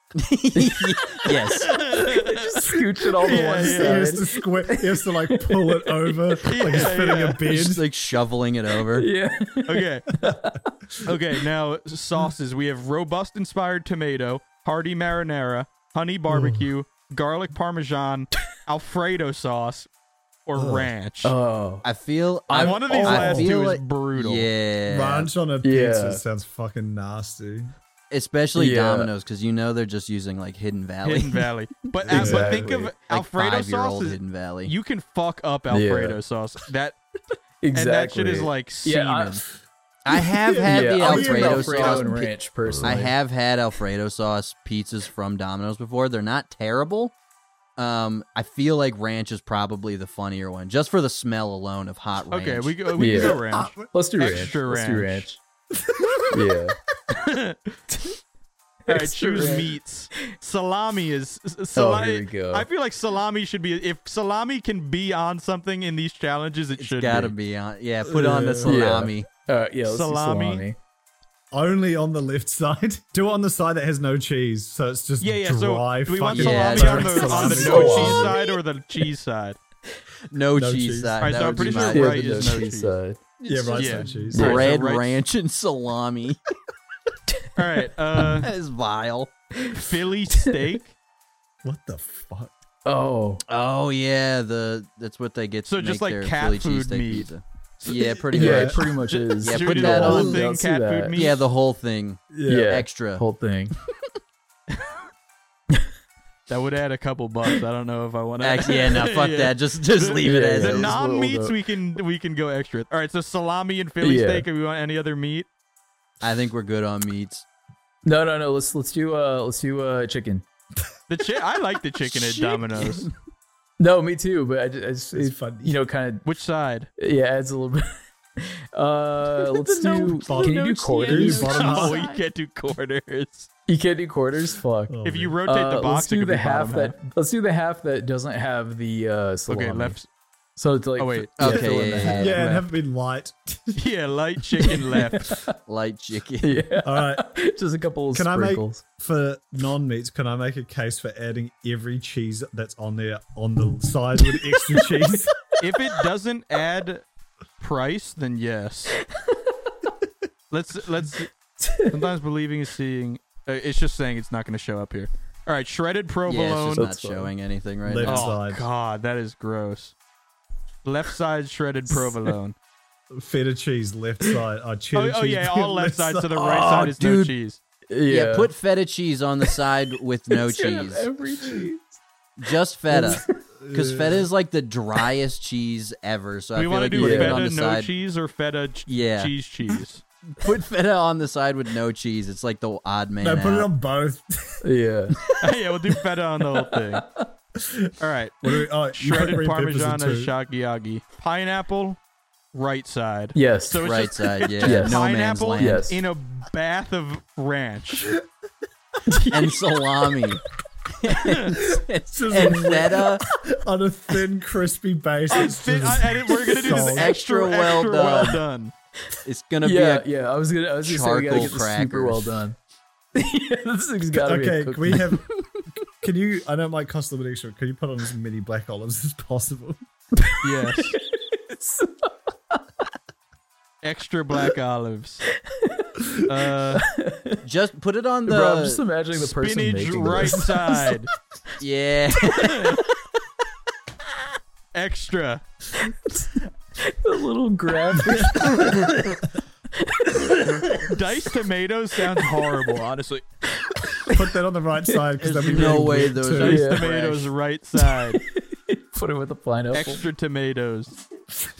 Yes. Just scooch it all to Yeah, one yeah. He has side. to squint. He has to like pull it over, like he's Yeah, fitting yeah. a beard. Just like shoveling it over. Yeah. Okay. Okay, now sauces. We have robust inspired tomato, hearty marinara, honey barbecue, garlic parmesan, Alfredo sauce, or ranch. Oh. I feel I'm- One of these I last feel two is like- brutal. Yeah. Ranch on a pizza Yeah. sounds fucking nasty. Especially Yeah. Domino's, because you know they're just using like Hidden Valley. Hidden Valley. But, uh, but think of Exactly. like Alfredo sauce five-year-old is, Hidden Valley. you can fuck up Alfredo sauce. That Exactly. and that shit is like semen. Yeah, I- I have had yeah, the I'll eat an Alfredo, Alfredo sauce. and pi- ranch personally. I have had Alfredo sauce pizzas from Domino's before. They're not terrible. Um, I feel like ranch is probably the funnier one, just for the smell alone of hot ranch. okay, we go. We Yeah. can go ranch. Let's do ranch. Extra Let's do ranch. ranch. Yeah. All right, Extra choose ranch. meats. Salami is Oh, salami. here we go. I feel like salami should be. If salami can be on something in these challenges, it It's should gotta be. be on. Yeah, put on the Yeah. salami. Uh, yeah, let's Salami. do salami. Only on the left side. Do it on the side that has no cheese, so it's just Yeah, yeah. So dry. do we want fucking Yeah, salami on burnt the on the salami. no Salami. cheese side or the cheese side? No, No cheese cheese. side. Alright, That so I'm would be pretty my- sure Yeah, right the is no no cheese cheese. side. Yeah, right Yeah. side cheese. Yeah. Alright, so bread, right- ranch, and salami. All right. Uh, That is vile. Philly steak. What the fuck? Oh, Oh yeah, the that's what they get. So to just make like their cat Philly food cheesesteak meat. pizza. Yeah, pretty yeah, much. it pretty much is. Yeah, Should put we do that the on. whole thing Let's do cat that. food meat? Yeah, the whole thing. Yeah, Extra. whole thing. That would add a couple bucks. I don't know if I want to. Actually, yeah, no, fuck that. Just just leave it Yeah, as yeah, The is. yeah. non-meats We'll- we can we can go extra. All right, so salami and Philly Yeah. steak. Do we want any other meat? I think we're good on meats. No, no, no. Let's let's do uh let's do uh chicken. The chi- I like the chicken at Domino's. No, me too. But I just, I just It's it, funny. you know, kind Which side? of yeah, adds a little bit. Uh, let's The no- do. the Can you no do cheese. quarters? Bottom Oh, half. you can't do quarters. You can't do quarters. Fuck. Oh, If you man. rotate Uh, the let's box, it do could the be half bottom that. Let's do the half that doesn't have the uh, salami. Okay, left. So it's like. Oh, wait. yeah, Okay, fill in yeah, the yeah, half. yeah, and left. have it been light. Yeah, light chicken left. Light chicken. Yeah. All right. Just a couple of Can I make sprinkles. for non-meats? Can I make a case for adding every cheese that's on there on the side with extra cheese? If it doesn't add price, then yes. Let's let's. Sometimes believing is seeing. Uh, it's just saying it's not going to show up here. All right, shredded Yeah, provolone. it's just not That's fine. showing anything right Left now. Oh side. God, that is gross. Left side shredded provolone. Feta cheese, left side. Oh, oh, cheddar oh cheese. yeah, all left sides. So the right Oh, side is no dude. cheese. Yeah. Yeah, put feta cheese on the side with no It's gonna have cheese. Every cheese. Just feta. Because feta is like the driest cheese ever. So I we feel want like to you do put it feta on the no side. cheese or feta ch- Yeah. cheese cheese. Put feta on the side with no cheese. It's like the odd man. No, put it out. on both. Yeah. Yeah, we'll do feta on the whole thing. All right, What do we, oh, you put shredded green peppers in parmesan too. as shakiagi. Pineapple, right side. Yes. So it's Right just side, yeah. Yes. No man's pineapple land. Yes. in a bath of ranch. And salami. and, Just and feta. on a thin, crispy base. It's Fit- just I- and we're gonna do this solid. extra, Extra well extra well done. done. It's gonna yeah, be a yeah. I was gonna. I was gonna say we gotta get charcoal this super well crackers. done. Yeah, this thing's gotta be. a Okay, cooked can we meal. have? Can you? I know it might cost a little extra. Can you put on as many black olives as possible? Yes. Extra black olives. Uh, just put it on the Bro, I'm just imagining the person spinach making right this. side. yeah. Extra. The little graphic. Diced tomatoes sounds horrible, honestly. Put that on the right side because There's that'd be no really way weird those too. are- Diced Yeah. tomatoes right side. Put it with the pineapple. Extra tomatoes.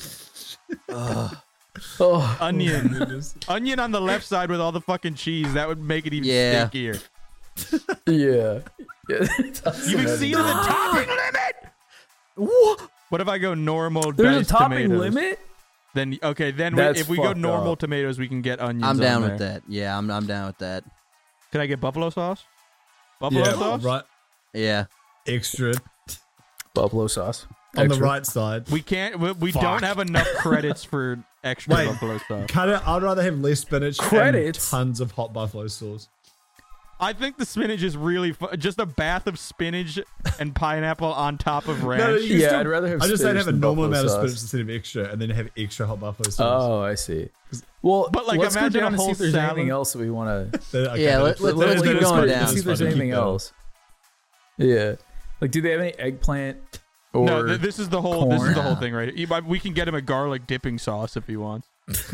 Oh, Onion. Onion on the left side with all the fucking cheese. That would make it even Yeah. stinkier. yeah. Yeah. You've exceeded the topping limit. What? What if I go normal There's a diced topping tomatoes? limit. Then okay, then we, That's if we go fucked normal up. tomatoes, we can get onions. I'm down on with there. that. Yeah, I'm I'm down with that. Can I get buffalo sauce? Buffalo Yeah, sauce. right. Yeah. Extra Buffalo sauce. on the Extra. right side. We can't. We, we Fuck. don't have enough credits for extra Wait. buffalo sauce. Cut it. I'd rather have less spinach Credits? and tons of hot buffalo sauce. I think the spinach is really fu- just a bath of spinach and pineapple on top of ranch. No, no, you Yeah, still- I'd rather have I just spinach have a than normal buffalo amount of sauce. spinach instead of extra, and then have extra hot buffalo sauce. Oh, I see. Well, But, like, let's go imagine a down and see whole if there's salad. anything else that we want to. Then- okay, Yeah, then let- it's- let- then let's it's- keep then it's going fine, down. then See it's if there's fine, keep anything going. else. Yeah, like, do they have any eggplant? Or No, th- this is the whole. This is the whole corn. thing, right? You- We can get him a garlic dipping sauce if he wants.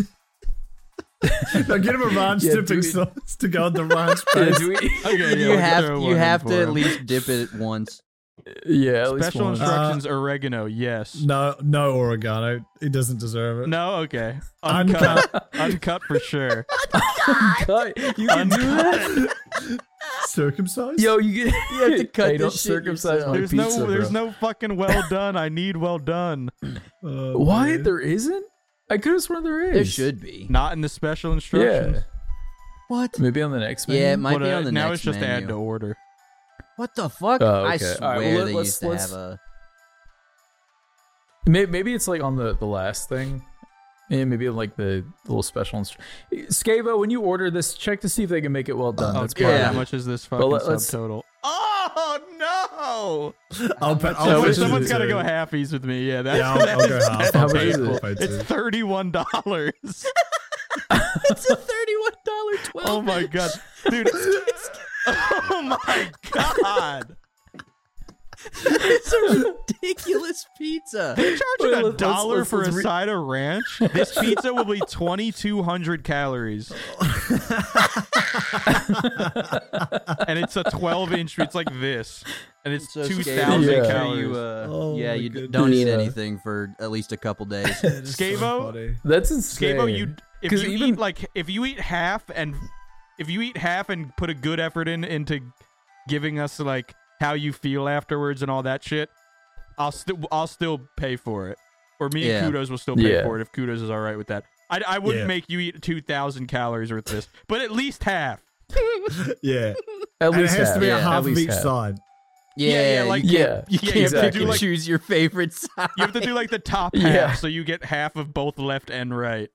No, get him a ranch Yeah, dipping do we- sauce to go on the ranch Yeah, base. do we? Okay, yeah, you we can have throw you one have in to for at him. least dip it once. Yeah, at least Special one. instructions: oregano. Yes. No, no oregano. He doesn't deserve it. No. Okay. Uncut. Uncut for sure. Cut. You can do that. Circumcised? Yo, you get. You have to cut hey, this don't shit circumcise yourself. my There's pizza, no. There's bro. no fucking well done. I need well done. Oh, What? man. There isn't? I could have sworn there is. There should be. Not in the special instructions. Yeah. What? Maybe on the next menu. Yeah, it might But, be uh, on the now next it's just menu. add to order. What the fuck? Oh, I okay. swear All right, well, let- they let's- used to let's- have a. May- Maybe it's like on the, the last thing. Yeah, maybe like the little special instru- Scavo, when you order this, check to see if they can make it well done. Oh, That's God, part yeah. how of it. much is this fucking let- let's- subtotal? Oh no! I'll pay, How I'll much pay is Someone's it? got to go halfies with me. Yeah, that's Yeah, I'll, that I'll go is- half. How I'll much pay, is it? I'll pay It's two. thirty-one dollars. It's a thirty-one dollar twelve. Oh my god, dude! Oh my god! It's a ridiculous pizza. They're charging Wait, a let's- dollar let's- for let's a re- side of ranch. This pizza will be twenty-two hundred calories, and it's a twelve inch. It's like this, and it's So two Scavo, thousand Yeah. make sure calories. you, uh, Oh yeah, my you d- goodness. don't eat Yeah. anything for at least a couple days. That is so Scavo? funny. That's insane. Scavo, you if 'Cause you even- eat like if you eat half and if you eat half and put a good effort in into giving us like how you feel afterwards and all that shit, I'll still I'll still pay for it. Or me Yeah. and Kudos will still pay Yeah. for it if Kudos is all right with that. I, I wouldn't Yeah. make you eat two thousand calories with this, but at least half. Yeah. At And it least has half. to be Yeah, a At half of least each half. side. Yeah, Yeah, yeah, you like- can't, Yeah, you yeah, can't you have to pick do, and like- choose your favorite side. You have to do like the top half, Yeah. so you get half of both left and right.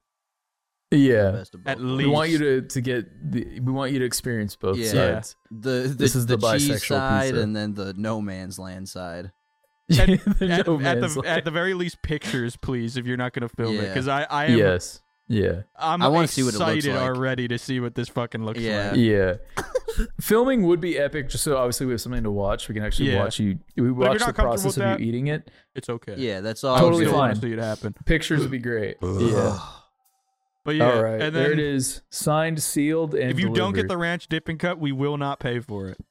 Yeah. Best of both At worlds. We want you to, to get the, we want you to experience both Yeah. sides. the the, This is the, the cheese bisexual side pizza. and then the no man's land side. At, The at, no at man's the land. at the very least, pictures, please, if you're not going to film it, Yeah. because I I am Yes. Yeah. I'm I wanna see what it looks excited like. already to see what this fucking looks Yeah. like. Yeah. Filming would be epic just so obviously we have something to watch. We can actually Yeah. watch you we you're watch not the comfortable process with of that- you eating it. It's okay. Yeah, that's all. I Totally still want fine. to see it happen. Pictures would be great. Yeah. But yeah, All right. and there then it is. Signed, sealed, and if you don't get delivered. the ranch dip and cut, we will not pay for it.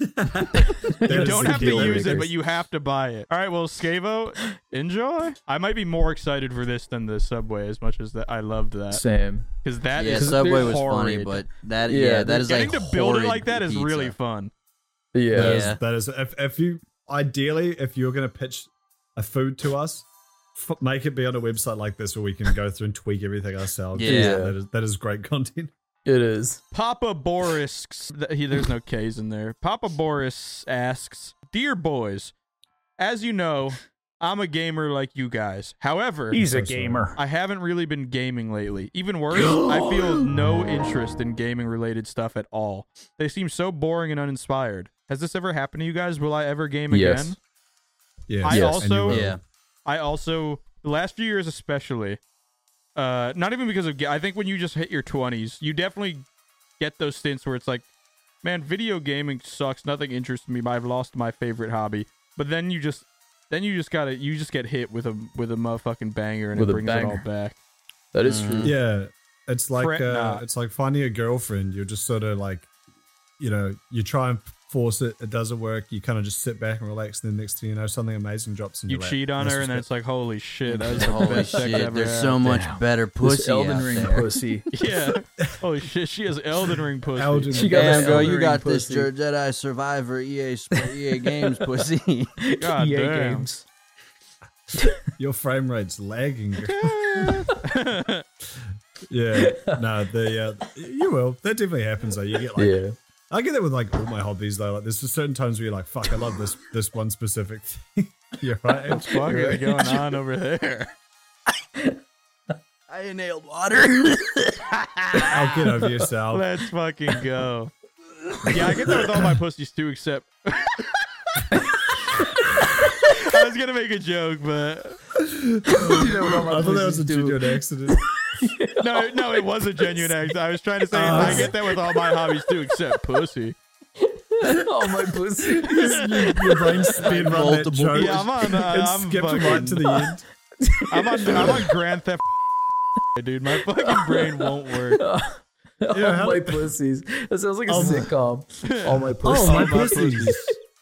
That You is don't the have to deal use it, maker. but you have to buy it. All right, well, Scavo, enjoy. I might be more excited for this than the Subway, as much as that I loved that, Same. because that Yeah, is Subway was horrid. funny, but that Yeah, yeah, that is getting like to build it horrid like that is pizza. really fun. Yeah. That is, Yeah. that is if, if you ideally if you're going to pitch a food to us, f- make it be on a website like this where we can go through and tweak everything ourselves. Yeah. that is that is great content. It is. Papa Boris, th- he, there's no K's in there. Papa Boris asks, "Dear boys, as you know, I'm a gamer like you guys. However, He's a gamer. I haven't really been gaming lately. Even worse, I feel no interest in gaming related stuff at all. They seem so boring and uninspired. Has this ever happened to you guys? Will I ever game Yes. again? Yeah, I Yes. also, will. Yeah. I also, the last few years especially, uh, not even because of, ga- I think when you just hit your twenties, you definitely get those stints where it's like, man, video gaming sucks. Nothing interests me. I've lost my favorite hobby. But then you just, then you just gotta, you just get hit with a with a motherfucking banger, and With it a brings it all banger. back. That is Mhm. true. Yeah, it's like Fret uh, not. it's like finding a girlfriend. You're just sort of like, you know, you try and force it, it doesn't work. You kind of just sit back and relax. And then next thing you know, something amazing drops in You your lap. cheat on That's her, and then just it's like, holy shit, that was the Holy best sex I shit! ever There's had. so much Damn. better This pussy Elden out Ring there. pussy. Yeah. Holy shit, she has Elden Ring pussy. Elden She got Damn, that girl, Elden you Ring got this pussy. Jer- Jedi Survivor E A Sp- E A Games pussy. God E A damn. games. your frame rate's lagging. Yeah, no, the uh, you will. That definitely happens though. You get like, Yeah. I get that with like all my hobbies though. Like, there's just certain times where you're like, fuck, I love this this one specific thing. You're right. What the fuck is going on over there? I inhaled water. I'll get over yourself. Let's fucking go. Yeah, I get that with all my pussies too, except I was gonna make a joke, but I thought that was a genuine accident. no, no, it was a genuine act. I was trying to say Uh, I get that with all my hobbies too, except pussy. Oh my pussy. Your brain spin run that Multiple- joke. Yeah, I'm on. Uh, and I'm skipped fucking, right to the end. I'm on. I'm on Grand Theft. Dude, my fucking brain won't work. All how- my pussies. That sounds like a Oh my- sitcom. All my pussies. Oh, my pussies.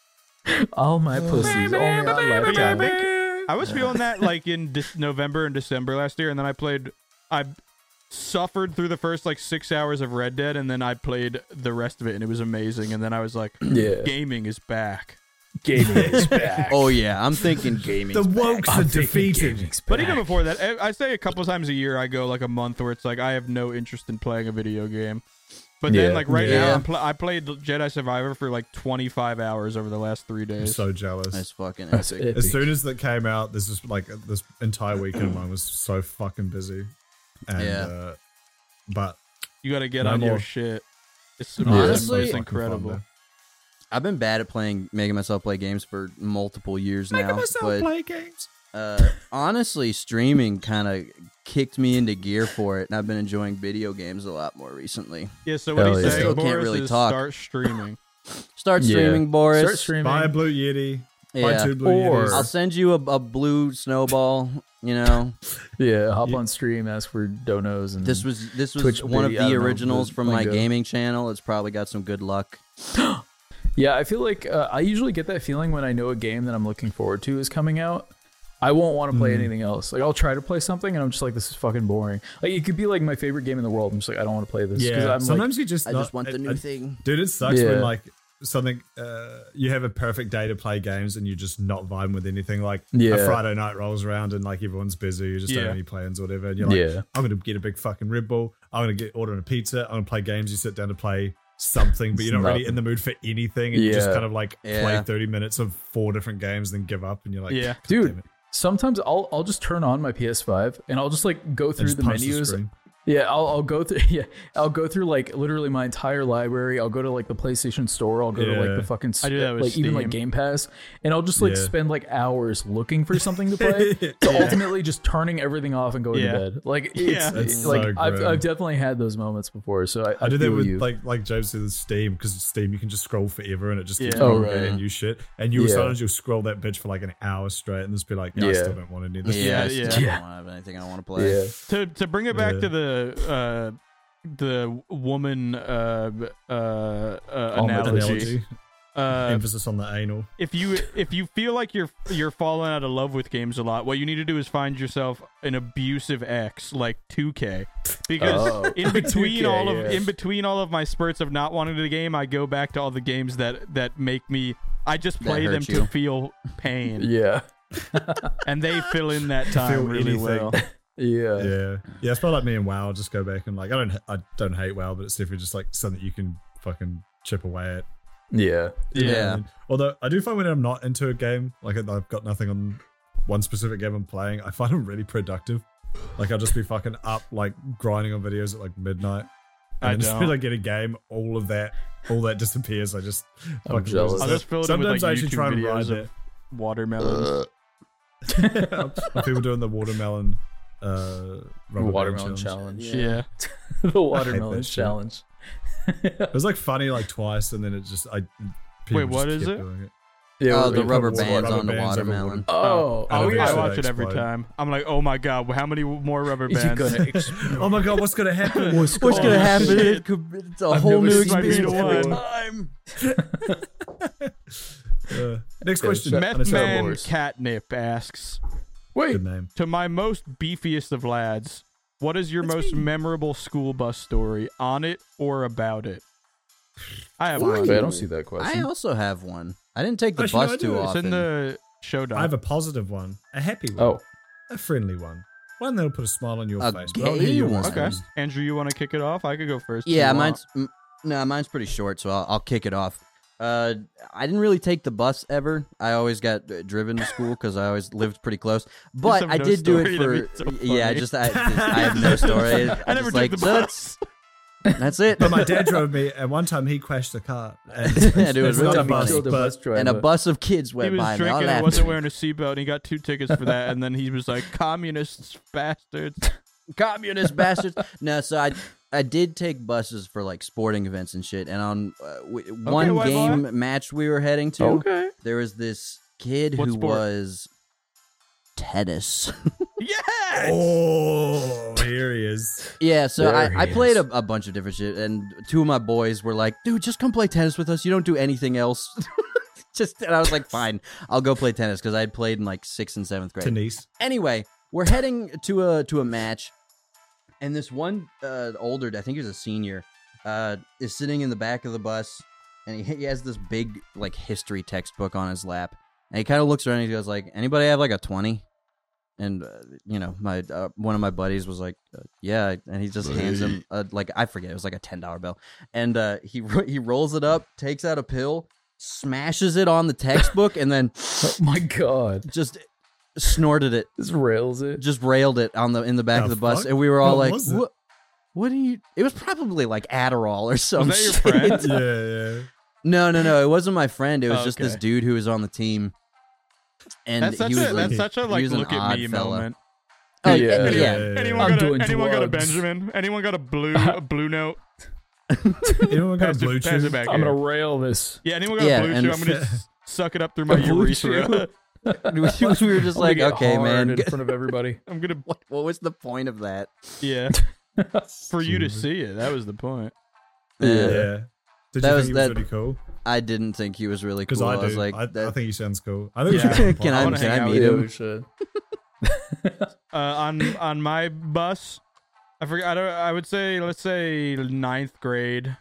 All my pussies. Only on Lifetime. I was feeling that like in De- November and December last year, and then I played. I suffered through the first like six hours of Red Dead, and then I played the rest of it, and it was amazing. And then I was like, Yeah. gaming is back. Gaming is back. Oh yeah, I'm thinking gaming. The wokes are defeated. But even before that, I I say a couple times a year I go like a month where it's like I have no interest in playing a video game. But then Yeah. like right Yeah. now I'm pl- I played Jedi Survivor for like twenty-five hours over the last three I'm days. so jealous. That's fucking That's epic. epic. As soon as that came out, this is like this entire weekend of mine was so fucking busy. And, Yeah. uh, but You got to get No on your more. shit. It's, Yeah. it's Honestly- it's fucking fun, incredible. though. I've been bad at playing, making myself play games for multiple years now. but play games. uh, honestly, streaming kind of kicked me into gear for it, and I've been enjoying video games a lot more recently. Yeah, so what Hell he's yeah. saying, Still can't Boris, really is talk. start streaming. Start Yeah. streaming, Boris. Start streaming. Buy a Blue Yeti. Buy Yeah. two Blue Or- Yetis. I'll send you a, a blue snowball. You know, Yeah, hop on stream, ask for donos, and this was this was Twitch one of video, I the don't know, originals the from my lingo. gaming channel. It's probably got some good luck. Yeah, I feel like uh, I usually get that feeling when I know a game that I'm looking forward to is coming out. I won't want to play anything else. Like I'll try to play something, and I'm just like, this is fucking boring. Like it could be like my favorite game in the world. I'm just like, I don't want to play this. 'cause Yeah, I'm sometimes you just I not- just want the I- new I- thing. Dude, it sucks Yeah. when like something uh, you have a perfect day to play games and you're just not vibing with anything. Like Yeah. a Friday night rolls around and like everyone's busy, you just don't Yeah. have any plans or whatever. And you're like, Yeah. I'm gonna get a big fucking Red Bull. I'm gonna get ordering a pizza. I'm gonna play games. You sit down to play something, but you're not really Nothing. in the mood for anything, and you just Yeah. kind of like Yeah. play thirty minutes of four different games, then give up, and you're like, Yeah. "God Dude, damn it." sometimes I'll I'll just turn on my P S five and I'll just like go And through just the punch menus. screen. Yeah, I'll I'll go through yeah, I'll go through like literally my entire library. I'll go to like the PlayStation Store. I'll go to like Yeah. the fucking I do that with like even like Steam. Game Pass, and I'll just like Yeah. spend like hours looking for something to play. To ultimately just turning everything off and going Yeah. to bed. Like it's Yeah. That's like so I've grim. I've definitely had those moments before. So I, I, I do that feel with you. like like James said with Steam, because Steam you can just scroll forever and it just keeps Yeah. Oh, going right. and new shit. And you Yeah. sometimes you'll scroll that bitch for like an hour straight and just be like, yeah, I Yeah. still don't want any of this. Yeah, I Yeah, still yeah. don't Yeah. want to have anything I want to play. yeah. To to bring it back Yeah. to the uh, the woman uh, uh, uh, Oh, my analogy. Analogy. Uh, Emphasis on the anal. if you if you feel like you're you're falling out of love with games a lot, what you need to do is find yourself an abusive ex like two K, because Oh. in between two K, all of yeah. in between all of my spurts of not wanting the game, I go back to all the games that that make me. I just That play them hurt to you. feel pain, Yeah. and they fill in that time Feel really anything. well. Yeah. Yeah, yeah. It's probably like me and WoW. I'll just go back and like I don't I don't hate WoW, but it's definitely just like something you can fucking chip away at. Yeah. You know what I Yeah. mean? Although I do find when I'm not into a game, like I've got nothing on one specific game I'm playing, I find them really productive. Like I'll just be fucking up, like grinding on videos at like midnight. I And as soon as don't. I get a game, all of that, all that disappears. I just I'm fucking jealous. lose it. I'll just fill it in with Sometimes like I actually YouTube try and ride videos of watermelons. that. People doing the watermelon, uh, rubber band Watermelon challenge. challenge. yeah. The watermelon shit. challenge. It was like funny like twice, and then it just I. people Wait, what just is kept it? doing it? Yeah, Oh, what the do you rubber put bands rubber on the bands over watermelon. Oh, Oh, oh yeah, I eventually watch they it every explode. time. I'm like, oh my god, how many more rubber Is bands? it gonna explode? Oh my god, what's gonna happen? What's What's Oh, gonna happen? shit. It could, it's a I've whole never new seen this experience before. every time. Uh, next Yeah, question. shut- Meth Honest Man Boris. Catnip asks, Wait, Good name. to my most beefiest of lads, what is your most memorable school bus story, on it or about it? I have wait, one. I don't see that I question. also have one. I didn't take the Actually, no, bus I do. too It's It's often. in the show I doc. have a positive one, a happy one, Oh, a friendly one, one that'll put a smile on your A face. But I'll hear gay yours one. Okay. first. Andrew, you want to kick it off? I could go first. if Yeah, you want. mine's m- no, mine's pretty short, so I'll, I'll kick it off. Uh, I didn't really take the bus ever. I always got uh, driven to school because I always lived pretty close. But have I no did do it story, that'd for be so yeah. funny. Just I, I have no story. I never just took like the so bus. That's it. But my dad drove me, and one time he crashed a car. And And it was it's not really a bus, funny. the but bus driver. And a bus of kids He went was by. And they all drinking and laughed. wasn't wearing a seatbelt, and he got two tickets for that. And then he was like, "Communists, bastards." Communist bastards. No, so I I did take buses for like sporting events and shit. And on uh, w- one white game boy. match we were heading to, Okay. there was this kid What who sport? was tennis. Yes. oh, here he is. Yeah, so There I, I he played is. a, a bunch of different shit, and two of my boys were like, "Dude, just come play tennis with us. You don't do anything else." Just and I was like, "Fine, I'll go play tennis," because I had played in like sixth and seventh grade. Denise. Anyway, we're heading to a to a match, and this one uh, older, I think he was a senior, uh, is sitting in the back of the bus, and he, he has this big like history textbook on his lap, and he kind of looks around and he goes like, "Anybody have like a twenty?" And uh, you know, my uh, one of my buddies was like, uh, "Yeah," and he just hands him a, like I forget, it was like a ten dollar bill, and uh, he ro- he rolls it up, takes out a pill, smashes it on the textbook, and then Oh my god. just snorted it. This rails it. Just railed it on the in the back The of the bus, fuck? and we were all What like, was it? "What? What do you?" It was probably like Adderall or Was some that your shit. friend? Yeah, yeah. No, no, no. It wasn't my friend. It was Oh, just this okay. dude who was on the team, and That's such he was a like, that's such a he like was an look at odd me fella. moment. Oh Yeah. yeah, Yeah. yeah. Anyone I'm got a, doing anyone got a drugs. Benjamin? Anyone got a blue a blue note? Anyone got a Pass blue it, pass it chew? back I'm here. gonna rail this. Yeah, anyone got Yeah, a blue and- chew? I'm gonna s- suck it up through my A blue urethra. we were just I'm like, gonna get okay, hard man. in front of everybody. I'm gonna What, what was the point of that? yeah. For you to see it, that was the point. Yeah. Uh, Did you That think was- he was that- really cool? I didn't think he was really Because cool. I I, do. was like, I, that- I think he sounds cool. I think we Yeah. should. can I wanna can hang I out meet with Yeah, him? we should. Uh, on on my bus, I forgot. I, don't, I would say, let's say ninth grade.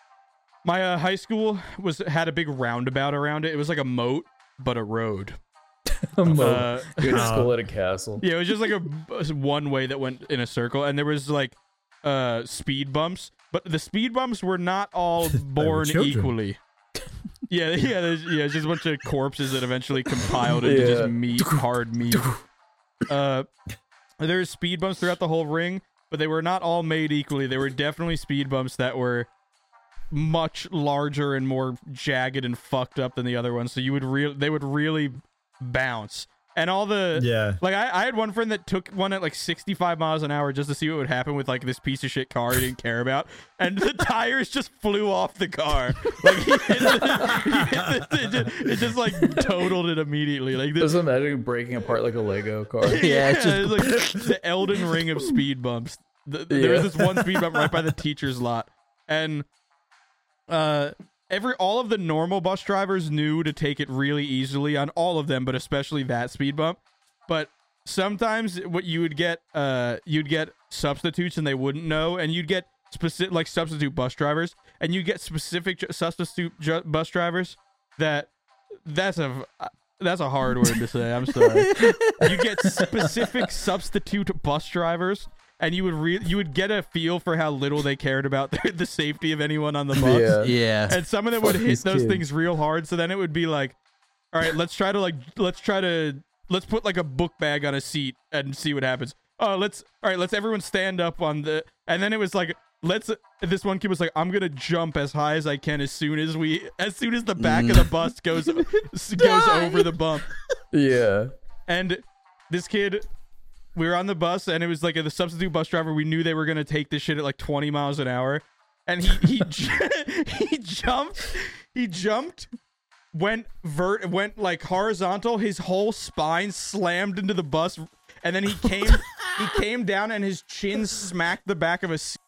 My uh, high school was had a big roundabout around it. It was like a moat, but a road. I'm a, Uh, you're Uh, still at a castle. yeah, it was just like a one way that went in a circle, and there was like uh speed bumps, but the speed bumps were not all born children. equally. Yeah, yeah, there's, yeah. It's just a bunch of corpses that eventually compiled into Yeah. just meat, hard meat. Uh, there's speed bumps throughout the whole ring, but they were not all made equally. There were definitely speed bumps that were much larger and more jagged and fucked up than the other ones. So you would real, they would really bounce, and all the Yeah. like I, I had one friend that took one at like sixty-five miles an hour just to see what would happen with like this piece of shit car he didn't care about, and the tires just flew off the car. Like he hit the, he hit the, it, just, it just like totaled it immediately. Like this, Just imagine breaking apart like a Lego car. Yeah, it's just- it's like the Elden Ring of speed bumps. The, there was Yeah. this one speed bump right by the teacher's lot, and uh, every all of the normal bus drivers knew to take it really easily on all of them, but especially that speed bump. But sometimes what you would get, uh, you'd get substitutes and they wouldn't know, and you'd get specific like substitute bus drivers, and you get specific ju- substitute ju- bus drivers that that's a that's a hard word to say. I'm sorry. You get specific substitute bus drivers, and you would re- you would get a feel for how little they cared about the, the safety of anyone on the bus. Yeah. Yeah. And some of them would Fuck hit these those kids. things real hard. So then it would be like, all right, let's try to like let's try to let's put like a book bag on a seat and see what happens. Oh, let's all right, let's everyone stand up on the, and then it was like, let's, this one kid was like, I'm gonna jump as high as I can as soon as we as soon as the back of the bus goes goes over the bump. Yeah. And this kid, we were on the bus, and it was like a, the substitute bus driver. We knew they were gonna take this shit at like twenty miles an hour, and he he j- he jumped, he jumped, went vert, went like horizontal. His whole spine slammed into the bus, and then he came he came down, and his chin smacked the back of a seat.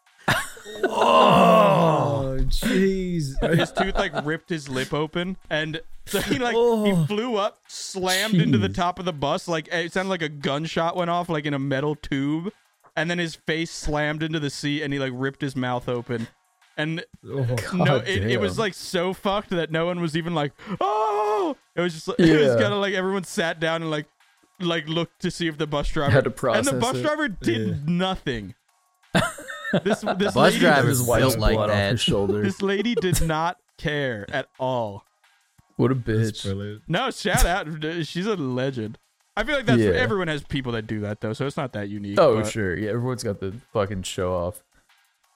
Oh, jeez. His tooth like ripped his lip open, and so he like Oh. he flew up, slammed into the Jeez. top of the bus, like it sounded like a gunshot went off, like in a metal tube, and then his face slammed into the seat, and he like ripped his mouth open, and Oh. no, God it, it was damn. like so fucked that no one was even like, oh, it was just like, it was Yeah. kind of like everyone sat down and like like looked to see if the bus driver Had to and the process bus it. driver did Yeah. nothing. This this Bus lady, drivers Just wipes built like blood off that. his shoulder. this lady did not care at all. What a That's bitch. brilliant. No, shout out. She's a legend. I feel like that's Yeah. everyone has people that do that though, so it's not that unique. Oh, but- sure. Yeah, everyone's got the fucking show off.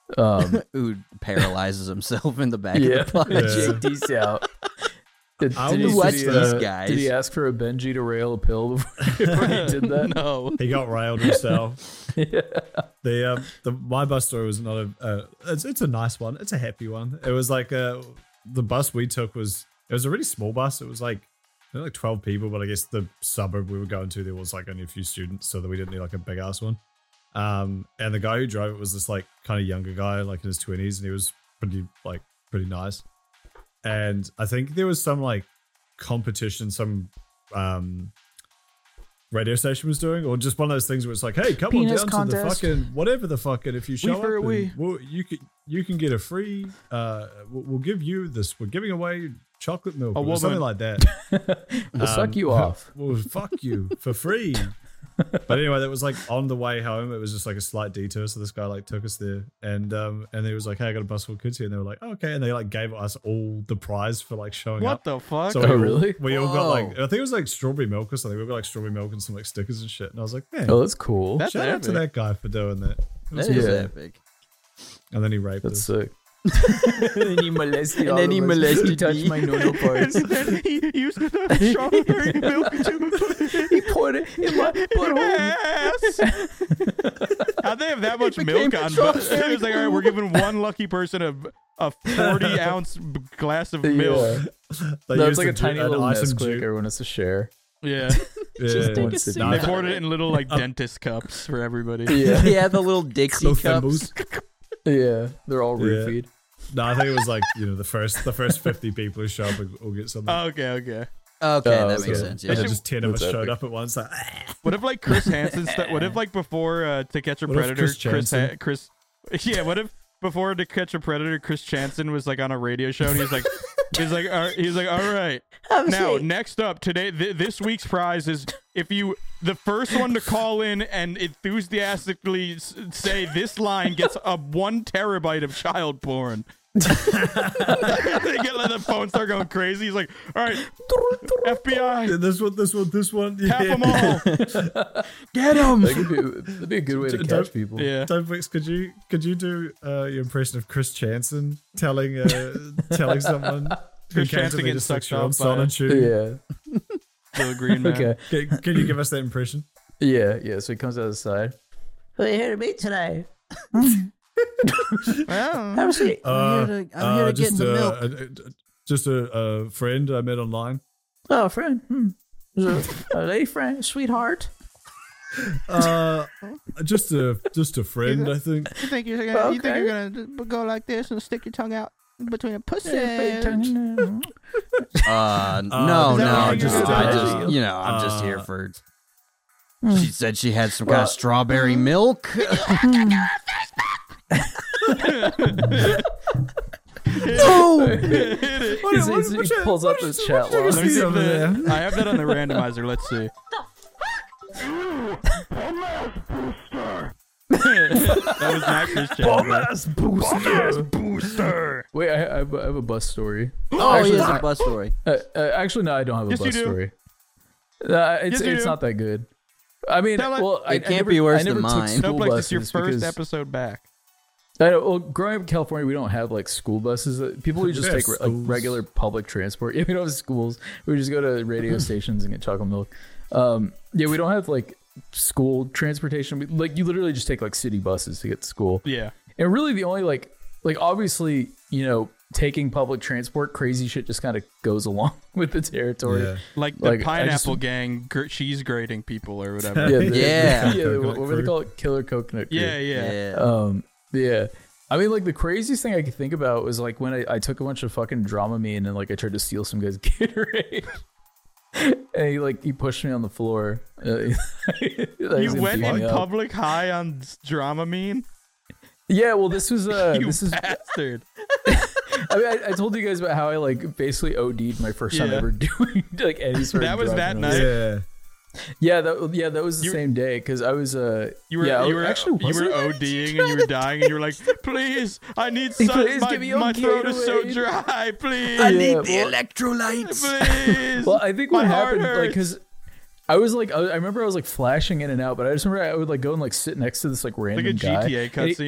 Um, Who paralyzes himself in the back yeah, of the bus. Yeah. J D's out. Did, I did, was he, watch did, he, these uh, guys. did he ask for a Benji to rail a pill before, before he did that? No. He got railed himself. Yeah. The um, the my bus story was not a. Uh, it's it's a nice one. It's a happy one. It was like uh, the bus we took was it was a really small bus. It was like there were like twelve people, but I guess the suburb we were going to there was like only a few students, so that we didn't need like a big ass one. Um, and the guy who drove it was this like kind of younger guy, like in his twenties, and he was pretty like pretty nice. And I think there was some like competition, some um radio station was doing, or just one of those things where it's like, hey, come Penis on down contest. to the fucking whatever the fuck, and if you show for up, a wee. and we'll, you can you can get a free. Uh, we'll, we'll give you this. We're giving away chocolate milk A or something woman. like that. We'll suck you off. Well, fuck you for free. But anyway, that was like on the way home. It was just like a slight detour. So this guy like took us there, and um, and he was like, "Hey, I got a bus full of kids here," and they were like, oh, "Okay," and they like gave us all the prize for like showing What up. the fuck? So Oh, we all- really? We all got like Whoa. I think it was like strawberry milk or something. We all got like strawberry milk and some like stickers and shit. And I was like, man, Oh, that's cool. That's shout out to epic. that guy for doing that. It was That is Yeah. epic. And then he raped That's us. sick. and then he molested And then he molested He touched me. my no-no parts. And then he used the strawberry milk to He poured it in my butthole. ass. How'd they have that much became milk on? strawberry But it was like, all right, we're giving one lucky person a a forty ounce b- glass of milk. Yeah. They No, it's used like a ju- tiny an little ice and Nesquik ju- everyone has to share. Yeah, Yeah. take a sip. Nah, they poured it in little like dentist cups for everybody. Yeah. Yeah, the little Dixie Little cups. thimbles. Yeah. They're all Yeah. roofied. No, I think it was like, you know, the first the first fifty people who show up will, will get something. Oh, okay, okay. Okay, Oh, that okay. makes sense. and Yeah. then just ten of us That's showed epic. up at once. Like, ah. What if like Chris Hansen? St- what if like before uh, To Catch a What if Predator, Chris Chris Jansen? ha- Chris, yeah. What if before To Catch a Predator, Chris Chanson was like on a radio show and he's like, he's like, all right, he's like, all right. Now next up today, th- this week's prize is if you the first one to call in and enthusiastically s- say this line gets a one terabyte of child porn. They get let the phone start going crazy. He's like, all right, F B I, Yeah, this one, this one, this one. tap Yeah. them all. Get him! That could be, that'd be a good way to Don't- catch people. Yeah. Dovewix, could you could you do uh, your impression of Chris Chanson telling uh, telling someone who Chris came to Chanson me getting to sucked suck you on off by Son a- and Shooting? Yeah. Little green man. Okay. Can, can you give us that impression? Yeah. Yeah. So he comes out the side. Who you here to meet today? Well, Have a seat. Uh, I'm here to, I'm here uh, to get just the uh, milk. a- a- just a, a friend I met online. Oh, a friend. Hmm. Is it a, a lady friend, sweetheart. Uh, just a just a friend, I think. You think you're gonna? You think you're gonna go like this and stick your tongue out between a pussy? and- Uh, no, Uh, no, that what just, you're I gonna just, you know, I'm just here Uh, for. She said she had some kind of strawberry milk. No! What- He's- what- he's- what's he that- pulls up what's- the chat what's your log. Let me see if over there? the, I have that on the randomizer. Let's see. That was not Chris Chanson. booster. Wait, I, I, have, a- I have a bus story. Oh, Actually, he has a bus story. Uh, uh, actually, no, I don't have a Yes, you bus do. story. Uh, it's Yes, you it's do. not that good. I mean, Tell it. well, I, It I can't never, be worse I never than took mine. school Snowflake, this is your buses first because- episode back. I know, well, growing up in California, we don't have like school buses. Uh, People would just Yeah, take re- like schools. regular public transport. Yeah, we don't have schools. We just go to radio stations and get chocolate milk. Um, yeah, we don't have like school transportation. We, like you literally just take like city buses to get to school. Yeah. And really, the only like like obviously, you know, taking public transport, crazy shit just kind of goes along with the territory. Yeah. Like the Like, I pineapple just- gang gr- cheese grating people or whatever. Yeah, the- Yeah. yeah. Coconut What, what do they crew. call it? Killer coconut. Crew. Yeah, yeah. Yeah. Um, yeah. I mean, like the craziest thing I could think about was like when I, I took a bunch of fucking Dramamine and then like I tried to steal some guy's Gatorade. And he like he pushed me on the floor. Uh, he- like, he was You gonna went beat me in up. public high on Dramamine? Yeah, well, this was uh, You this is. bastard. I mean, I, I told you guys about how I like basically O D'd my first time Yeah. ever doing like any sort That of was drug, that and I was- night? Yeah. Yeah, that yeah that was the You- same day because I was uh You were yeah, you were actually you was were it? ODing and you were dying and you were like, please, I need some. Please my give me your my throat is so Gatorade." dry. Please, I need the electrolytes. please. Well, I think My what heart happened, like, hurts. because I was like, I, I remember I was like flashing in and out, but I just remember I would like go and like sit next to this like like random a guy. G T A and he- cutscene.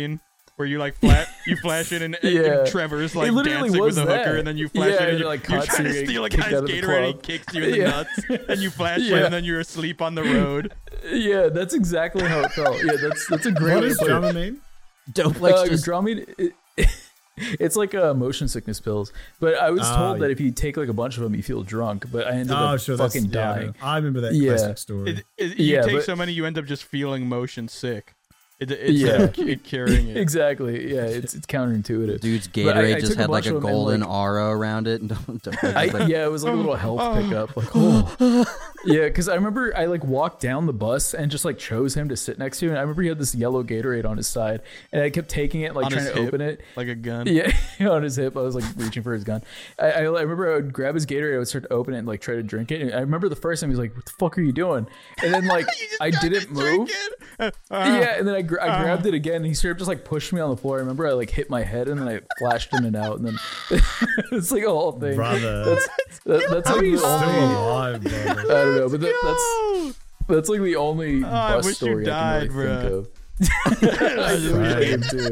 where you like flat, you flash it and, Yeah. and Trevor's like It literally dancing with was a hooker, that. and then you flash Yeah, it and and you, it, like, you're cuts trying you to get steal a kicked guy's out of the Gatorade, he club. kicks you in the Yeah. nuts, and you flash Yeah. it, and then you're asleep on the road. Yeah, that's exactly how it felt. Yeah, that's that's a great What way does to put it. Dramamine mean? Doplex Uh, just Dramamine, it, it's like uh, motion sickness pills. But I was Ah, told that yeah. if you take like a bunch of them, you feel drunk. But I ended Oh, up sure. That's, fucking yeah, I dying. know. I remember that Yeah. classic story. It, it, you Yeah, take but- so many, you end up just feeling motion sick. It, it's Yeah. like it carrying it. Exactly. Yeah, it's it's counterintuitive. dude's But I- Gatorade I just took a had like bunch a of them and, golden like- aura around it. Don't- don't- I, like- yeah, it was like a little health pickup. Like, oh. Yeah, because I remember I like walked down the bus and just like chose him to sit next to, and I remember he had this yellow Gatorade on his side, and I kept taking it, like On trying his to hip, open it. like a gun. Yeah, on his hip. I was like reaching for his gun. I, I, I remember I would grab his Gatorade, I would start to open it and like try to drink it. And I remember the first time he was like, "What the fuck are you doing?" And then like I didn't move. Uh, Yeah, and then I, gra- I grabbed it again. And he sort of just like pushed me on the floor. I remember I like hit my head and then I flashed in and out, and then it's like a whole thing. Brother. That's that, that's How like are you the still only. alive, brother? I don't know, but that, that's that's like the only I bus wish you story died, I can really bro. think of. I really wish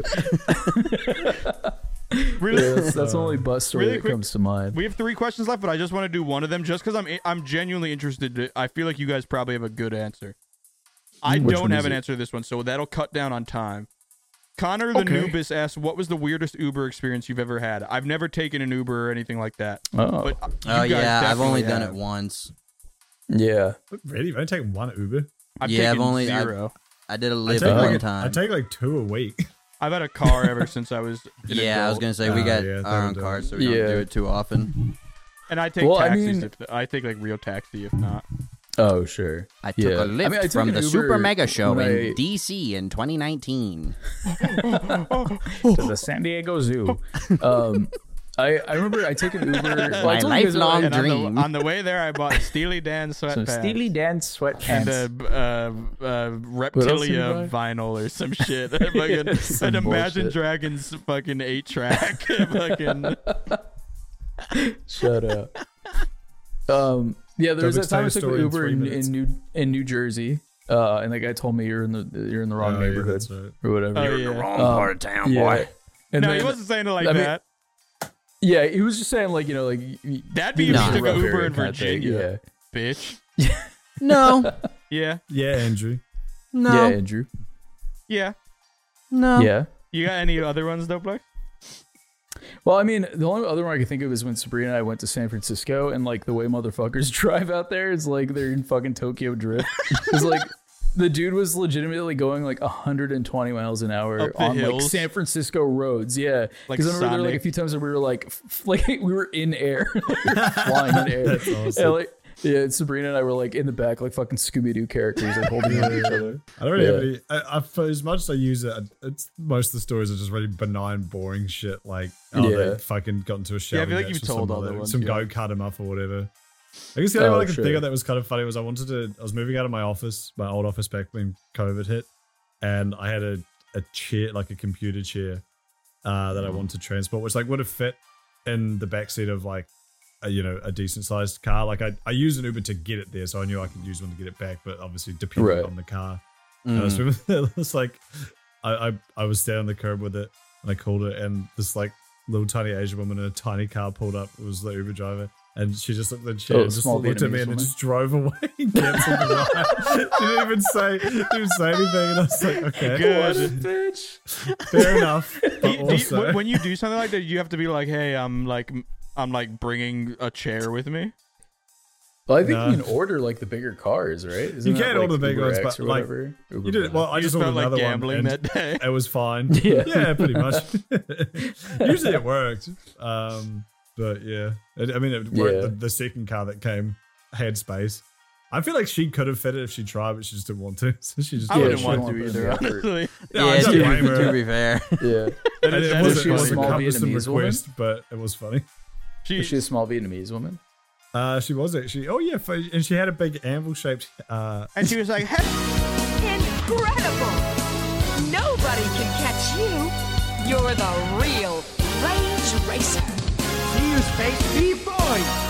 I did too. Really, Yeah, that's, that's the only bus story Really that quick- comes to mind. we have three questions left, but I just want to do one of them just because I'm I'm genuinely interested. To, I feel like you guys probably have a good answer. I Which don't one have is an it? answer to this one, so that'll cut down on time. Connor the Okay. Noobus asks, "What was the weirdest Uber experience you've ever had?" I've never taken an Uber or anything like that. Oh, But uh, you oh guys yeah, I've only definitely done have. it once. yeah. Really? You've only taken one Uber? I've Yeah, I've taken only- I've- zero. I did a I live take, one like, time. I take like two a week. I've had a car ever since I was. An yeah, I was adult. gonna say we Oh, got yeah, our own that'll do cars, it. so we don't Yeah. do it too often. And I take Well, I taxis. mean- if the, I take like real taxi if not. Oh, sure. I took Yeah. a lift I mean, I took from an the Uber Super Mega Show when in I- D C in twenty nineteen. to the San Diego Zoo. Um, I, I remember I took an Uber. well, I My told you guys lifelong about- And on dream. the, on the way there, I bought Steely Dan some sweatpants. Steely Dan sweatpants. and a uh, uh, reptilia buy? vinyl or some shit. fucking, Some an Imagine bullshit. Dragons fucking eight track. fucking Shut up. Um, yeah, there was Topics that time I tell took your an story in Uber three in, minutes. in New in New Jersey, uh, and the guy told me you're in the you're in the wrong Oh, yeah, neighborhood that's right. or whatever. Oh, yeah. Wrong Um, part of town, yeah. boy. And no, then- he wasn't saying it like I mean, that. Yeah, he was just saying like you know like y- That'd be y- if Nah. you took rough an Uber area in kinda thing, Virginia, bitch. No, Yeah, Yeah, Andrew. Yeah, no, yeah, Andrew. yeah. no. Yeah. You got any other ones though, Black? Well, I mean, the only other one I could think of is when Sabrina and I went to San Francisco, and like the way motherfuckers drive out there is like they're in fucking Tokyo Drift. It's like the dude was legitimately going like one hundred twenty miles an hour Up the on like hills? San Francisco roads. Yeah, Like because I remember there were like a Sonic? few times where we were like, f- like we were in air, we were flying in air. That's awesome. And, like, yeah, Sabrina and I were like in the back, like fucking Scooby Doo characters, like holding on to each other. I don't really have Yeah. any. I, I, for as much as I use it, it's most of the stories are just really benign, boring shit. Like, oh, Yeah. they fucking got into a shower. I feel like you've told all the ones, Some yeah. go cut him up or whatever. I guess the only Oh, one I could sure. think of that was kind of funny was I wanted to. I was moving out of my office, my old office back when COVID hit, and I had a, a chair, like a computer chair, uh, that I wanted to transport, which like would have fit in the backseat of like a, you know, a decent sized car. Like I, I used an Uber to get it there, so I knew I could use one to get it back, but obviously depending Right. on the car. Mm. And I was with it. It was like I, I I was standing on the curb with it, and I called it, and this like little tiny Asian woman in a tiny car pulled up. It was the Uber driver, and she just looked at the chair, Oh, and just small looked at me, Vietnamese and then woman? just drove away. and canceled the ride. She didn't even say didn't even say anything, and I was like, okay, Good. bitch. fair enough. But Do you- do you- also, when- when you do something like that, you have to be like, "Hey, I'm like, I'm like bringing a chair with me." Well, I think Nah. you can order like the bigger cars, right? Isn't You that, can like, order the bigger Uber ones, X but, or like, whatever? Uber you did it. Black. Well, I You just just ordered felt like another gambling one. and that day. It was fine. Yeah. yeah, pretty much. Usually it worked. Um, but yeah, it, I mean, it worked. Yeah. The, the second car that came had space. I feel like she could have fit it if she tried, but she just didn't want to. So she just I Yeah, wouldn't she want won't to put in either, the effort. honestly. Yeah, I yeah, don't to, blame her. to be fair. Yeah. That And is- it that wasn't, is it a wasn't small funny. cumbersome Vietnamese woman? request, but it was funny. She, Is she a small Vietnamese woman? Uh, she was actually. Oh yeah, for, and she had a big anvil shaped. Uh, And she was like, hey, Incredible! Nobody can catch you. You're the real Range Racer. see you, Space B-Boy.